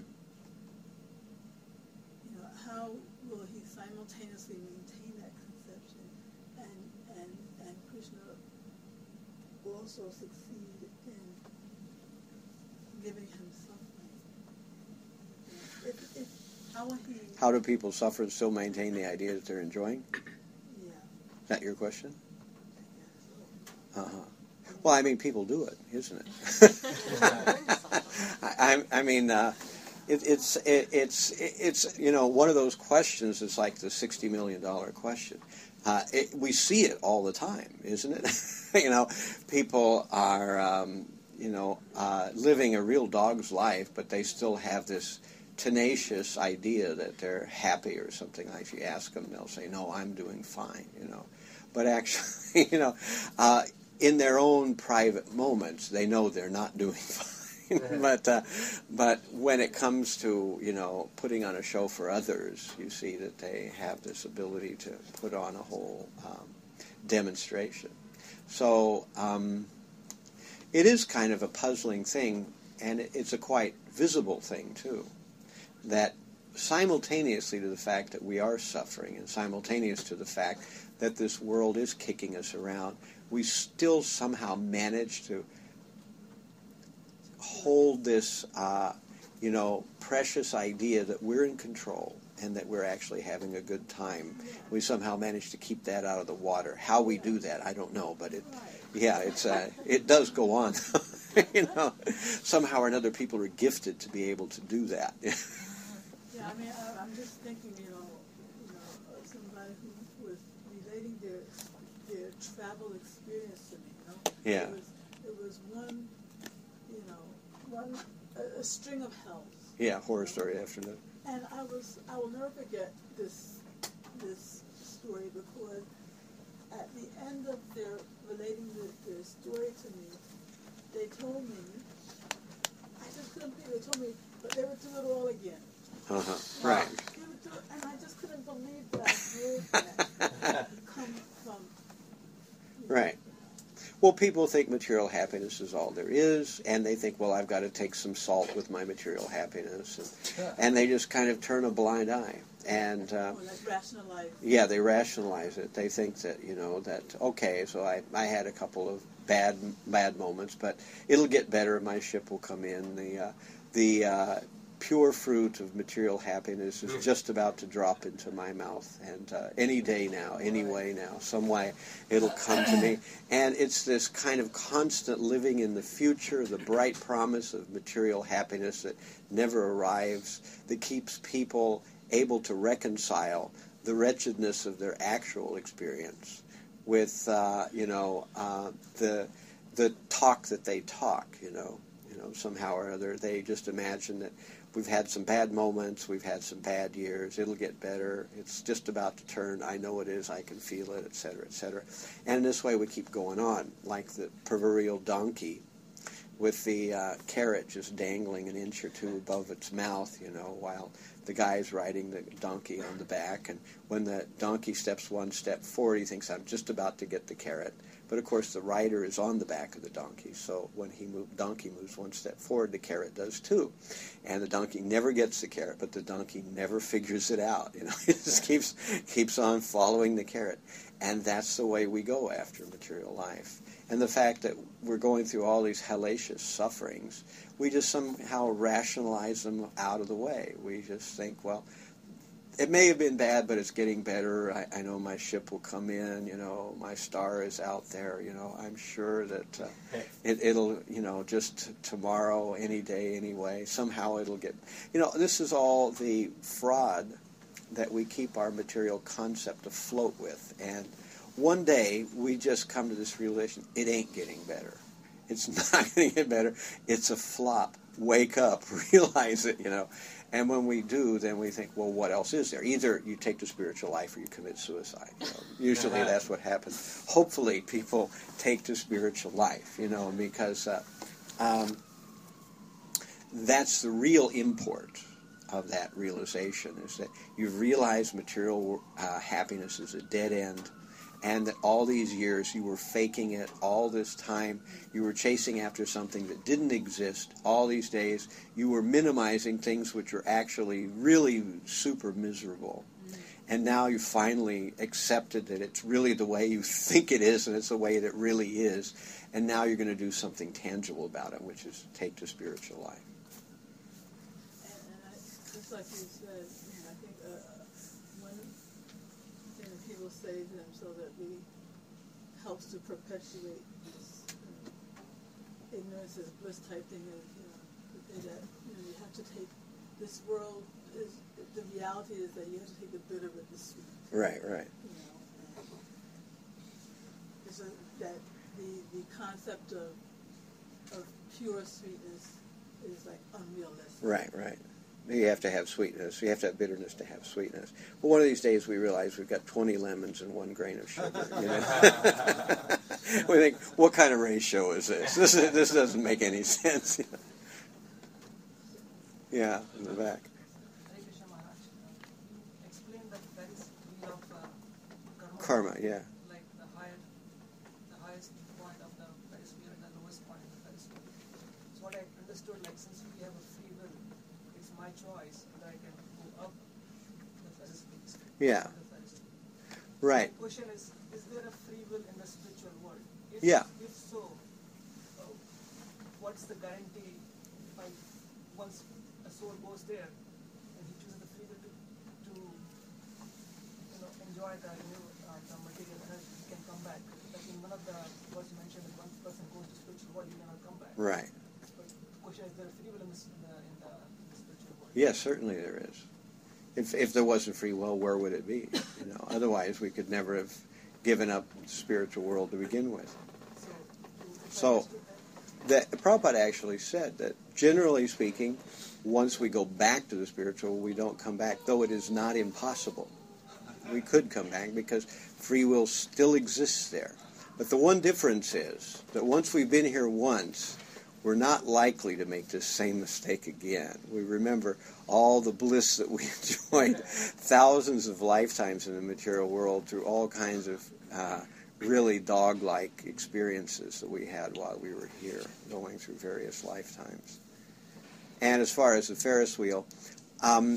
you know, how will he simultaneously maintain that conception and and and Krishna also succeed in giving him suffering? You know, if, if, how will he? How do people suffer and still maintain the idea that they're enjoying? Yeah. Is that your question? Uh-huh. Well, I mean, people do it, isn't it? I, I, I mean, uh, it, it's it, it's it's you know one of those questions. It's like the sixty million dollar question. Uh, it, we see it all the time, isn't it? you know, people are um, you know uh, living a real dog's life, but they still have this tenacious idea that they're happy or something. Like if you ask them, they'll say, "No, I'm doing fine," you know. But actually, you know, uh, in their own private moments, they know they're not doing fine. but uh, but when it comes to, you know, putting on a show for others, you see that they have this ability to put on a whole um, demonstration. So um, it is kind of a puzzling thing, and it, it's a quite visible thing, too, that simultaneously to the fact that we are suffering and simultaneous to the fact that this world is kicking us around, we still somehow manage to hold this, uh, you know, precious idea that we're in control and that we're actually having a good time. We somehow manage to keep that out of the water. How we do that, I don't know, but it, yeah, it's uh, it does go on. you know, somehow or another, people are gifted to be able to do that. Yeah, I mean, I, I'm just thinking, you know, you know, of somebody who was relating their their travel experience to me. You know, Yeah. It was, it was one, you know, one a, a string of hells. Yeah, horror story afternoon. And I was, I will never forget this this story because at the end of their relating the, their story to me, they told me, I just couldn't believe, they told me, but they would do it all again. Uh-huh. Right. They would do it, and I just couldn't believe that I heard that come from. Right. Well, people think material happiness is all there is, and they think, well, I've got to take some salt with my material happiness, and, and they just kind of turn a blind eye. And uh, Or like rationalize. yeah, they rationalize it. They think that, you know, that, okay, so I, I had a couple of bad bad moments, but it'll get better. My ship will come in. The uh, the uh, pure fruit of material happiness is just about to drop into my mouth, and uh, any day now, any way now, some way, it'll come to me. And it's this kind of constant living in the future, the bright promise of material happiness that never arrives, that keeps people able to reconcile the wretchedness of their actual experience with, uh, you know, uh, the the talk that they talk, you know, you know, somehow or other, they just imagine that we've had some bad moments, we've had some bad years, it'll get better, it's just about to turn, I know it is, I can feel it, et cetera, et cetera. And in this way we keep going on, like the proverbial donkey with the uh, carrot just dangling an inch or two above its mouth, you know, while the guy's riding the donkey on the back. And when the donkey steps one step forward, he thinks, I'm just about to get the carrot. But, of course, the rider is on the back of the donkey, so when he move, donkey moves one step forward, the carrot does too. And the donkey never gets the carrot, but the donkey never figures it out. You know, it just keeps keeps on following the carrot. And that's the way we go after material life. And the fact that we're going through all these hellacious sufferings, we just somehow rationalize them out of the way. We just think, well, it may have been bad, but it's getting better. I, I know my ship will come in. You know, my star is out there. You know, I'm sure that uh, it, it'll, you know, just t- tomorrow, any day, anyway. Somehow it'll get. You know, this is all the fraud that we keep our material concept afloat with, and one day we just come to this realization: it ain't getting better. It's not going to get better. It's a flop. Wake up, realize it. You know. And when we do, then we think, well, what else is there? Either you take the spiritual life or you commit suicide. You know? Usually that's what happens. Hopefully people take the spiritual life, you know, because uh, um, that's the real import of that realization, is that you realize material uh, happiness is a dead end, and that all these years you were faking it, all this time you were chasing after something that didn't exist, all these days you were minimizing things which were actually really super miserable. And now you finally accepted that it's really the way you think it is, and it's the way that it really is, and now you're going to do something tangible about it, which is take the spiritual life. And, and I, just like you said, you know, I think uh, when you know, people say them so that we helps to perpetuate this uh, ignorance is bliss type thing of, you know, the thing that, you know, you have to take this world is, the reality is that you have to take the bitter with the sweet. Right, right. You know, and it's a, that the the concept of of pure sweetness is like unrealistic. Right, right. You have to have sweetness. You have to have bitterness to have sweetness. But one of these days we realize we've got twenty lemons and one grain of sugar. You know? We think, what kind of ratio is this? This is, this doesn't make any sense. Yeah, in the back. Explain that there is wheel of uh, karma. Karma, yeah. Like the higher, the highest point of the Ferris wheel and the lowest point of the Ferris wheel. So what I understood, like since we have a free will, it's my choice that I can go up the Ferris wheel. Yeah. The Ferris wheel. Right. The question is, is there a free will in the spiritual world? If, Yeah. If so, uh, what's the guarantee if I, once a soul goes there and he chooses the free will to, to you know, enjoy the, you know, uh, the material energy, he can come back. Like in one of the words mentioned, if one person goes to spiritual world, he cannot come back. Right. But the question is, there free will in the, in the, in the, in the spiritual world? Yes, certainly there is. If if there wasn't free will, where would it be? You know, otherwise we could never have given up the spiritual world to begin with. So, that Prabhupada actually said that generally speaking, once we go back to the spiritual, we don't come back, though it is not impossible. We could come back because free will still exists there. But the one difference is that once we've been here once, we're not likely to make this same mistake again. We remember all the bliss that we enjoyed thousands of lifetimes in the material world through all kinds of uh, really dog-like experiences that we had while we were here, going through various lifetimes. And as far as the Ferris wheel, um,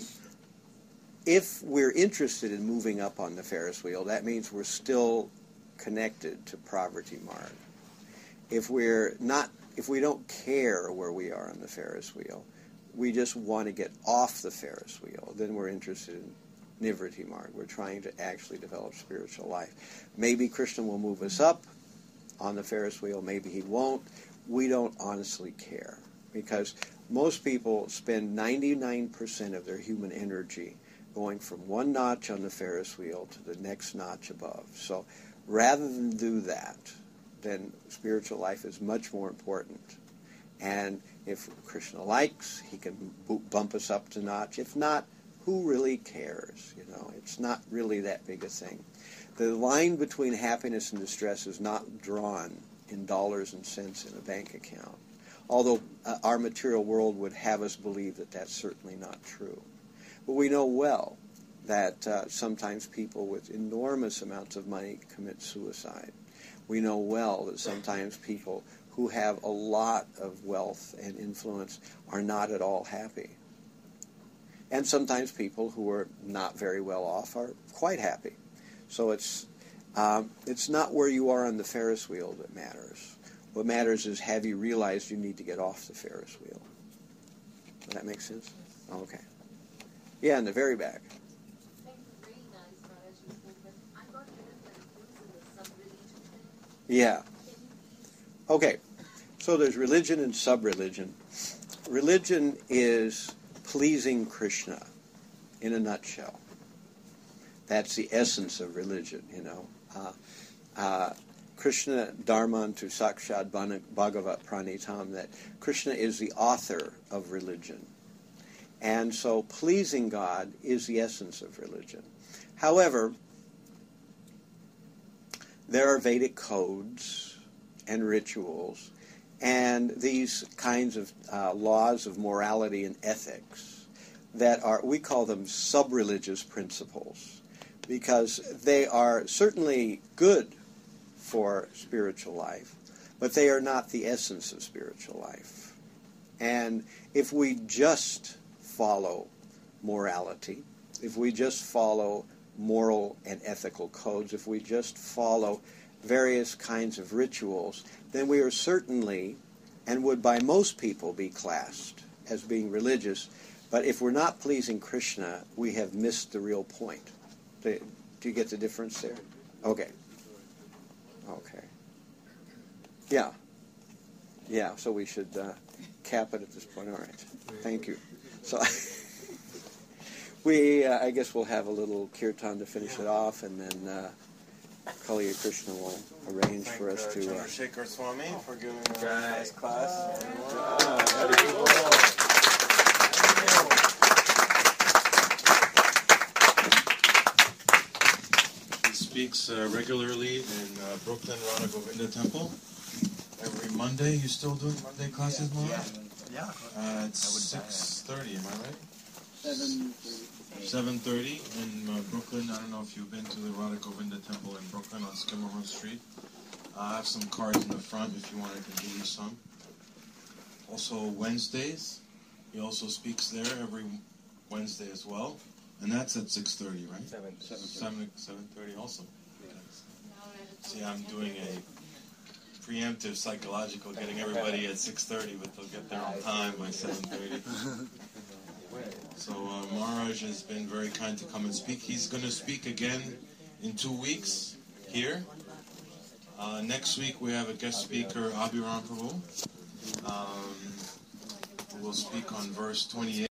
if we're interested in moving up on the Ferris wheel, that means we're still connected to Pravrti Marg. If we're not, if we don't care where we are on the Ferris wheel, we just want to get off the Ferris wheel, then we're interested in Nivritti Marg. We're trying to actually develop spiritual life. Maybe Krishna will move us up on the Ferris wheel, maybe he won't. We don't honestly care, because most people spend ninety-nine percent of their human energy going from one notch on the Ferris wheel to the next notch above. So rather than do that, then spiritual life is much more important. And if Krishna likes, he can bump us up to notch. If not, who really cares? You know, it's not really that big a thing. The line between happiness and distress is not drawn in dollars and cents in a bank account, although uh, our material world would have us believe that that's certainly not true. But we know well that uh, sometimes people with enormous amounts of money commit suicide. We know well that sometimes people who have a lot of wealth and influence are not at all happy. And sometimes people who are not very well off are quite happy. So it's um, it's not where you are on the Ferris wheel that matters. What matters is, have you realized you need to get off the Ferris wheel? Does that make sense? Okay. Yeah, in the very back. Yeah. Okay. So there's religion and sub-religion. Religion is pleasing Krishna in a nutshell. That's the essence of religion, you know. Uh, uh, Krishna Dharman tu Sakshat Bhagavat Pranitam, that Krishna is the author of religion. And so pleasing God is the essence of religion. However, there are Vedic codes and rituals and these kinds of uh, laws of morality and ethics that are, we call them sub-religious principles, because they are certainly good for spiritual life, but they are not the essence of spiritual life. And if we just follow morality, if we just follow moral and ethical codes, if we just follow various kinds of rituals, then we are certainly, and would by most people be classed as being religious. But if we're not pleasing Krishna, we have missed the real point. Do, do you get the difference there? Okay. Okay. Yeah. Yeah, so we should uh, cap it at this point. All right. Thank you. So we, uh, I guess we'll have a little kirtan to finish it off, and then uh, Kali Krishna will arrange Thank, for us uh, to... Uh, Chandrasekhar Swami for giving a nice class. He speaks uh, regularly in uh, Brooklyn Radha Govinda Temple every Monday. You still doing Monday classes, Mara? Yeah. Uh, it's six thirty. Am I right? Seven. seven thirty in uh, Brooklyn. I don't know if you've been to the Radha Govinda Temple in Brooklyn on Skimmerhorn Street. Uh, I have some cards in the front if you want. I can give you some. Also Wednesdays, he also speaks there every Wednesday as well, and that's at six thirty, right? Seven. Seven. Seven thirty also. See, I'm doing a preemptive psychological, getting everybody at six thirty, but they'll get there on time by seven thirty. So uh, Maharaj has been very kind to come and speak. He's going to speak again in two weeks here. Uh, next week we have a guest speaker, Abhiram Prabhu. Um, who will speak on verse twenty-eight.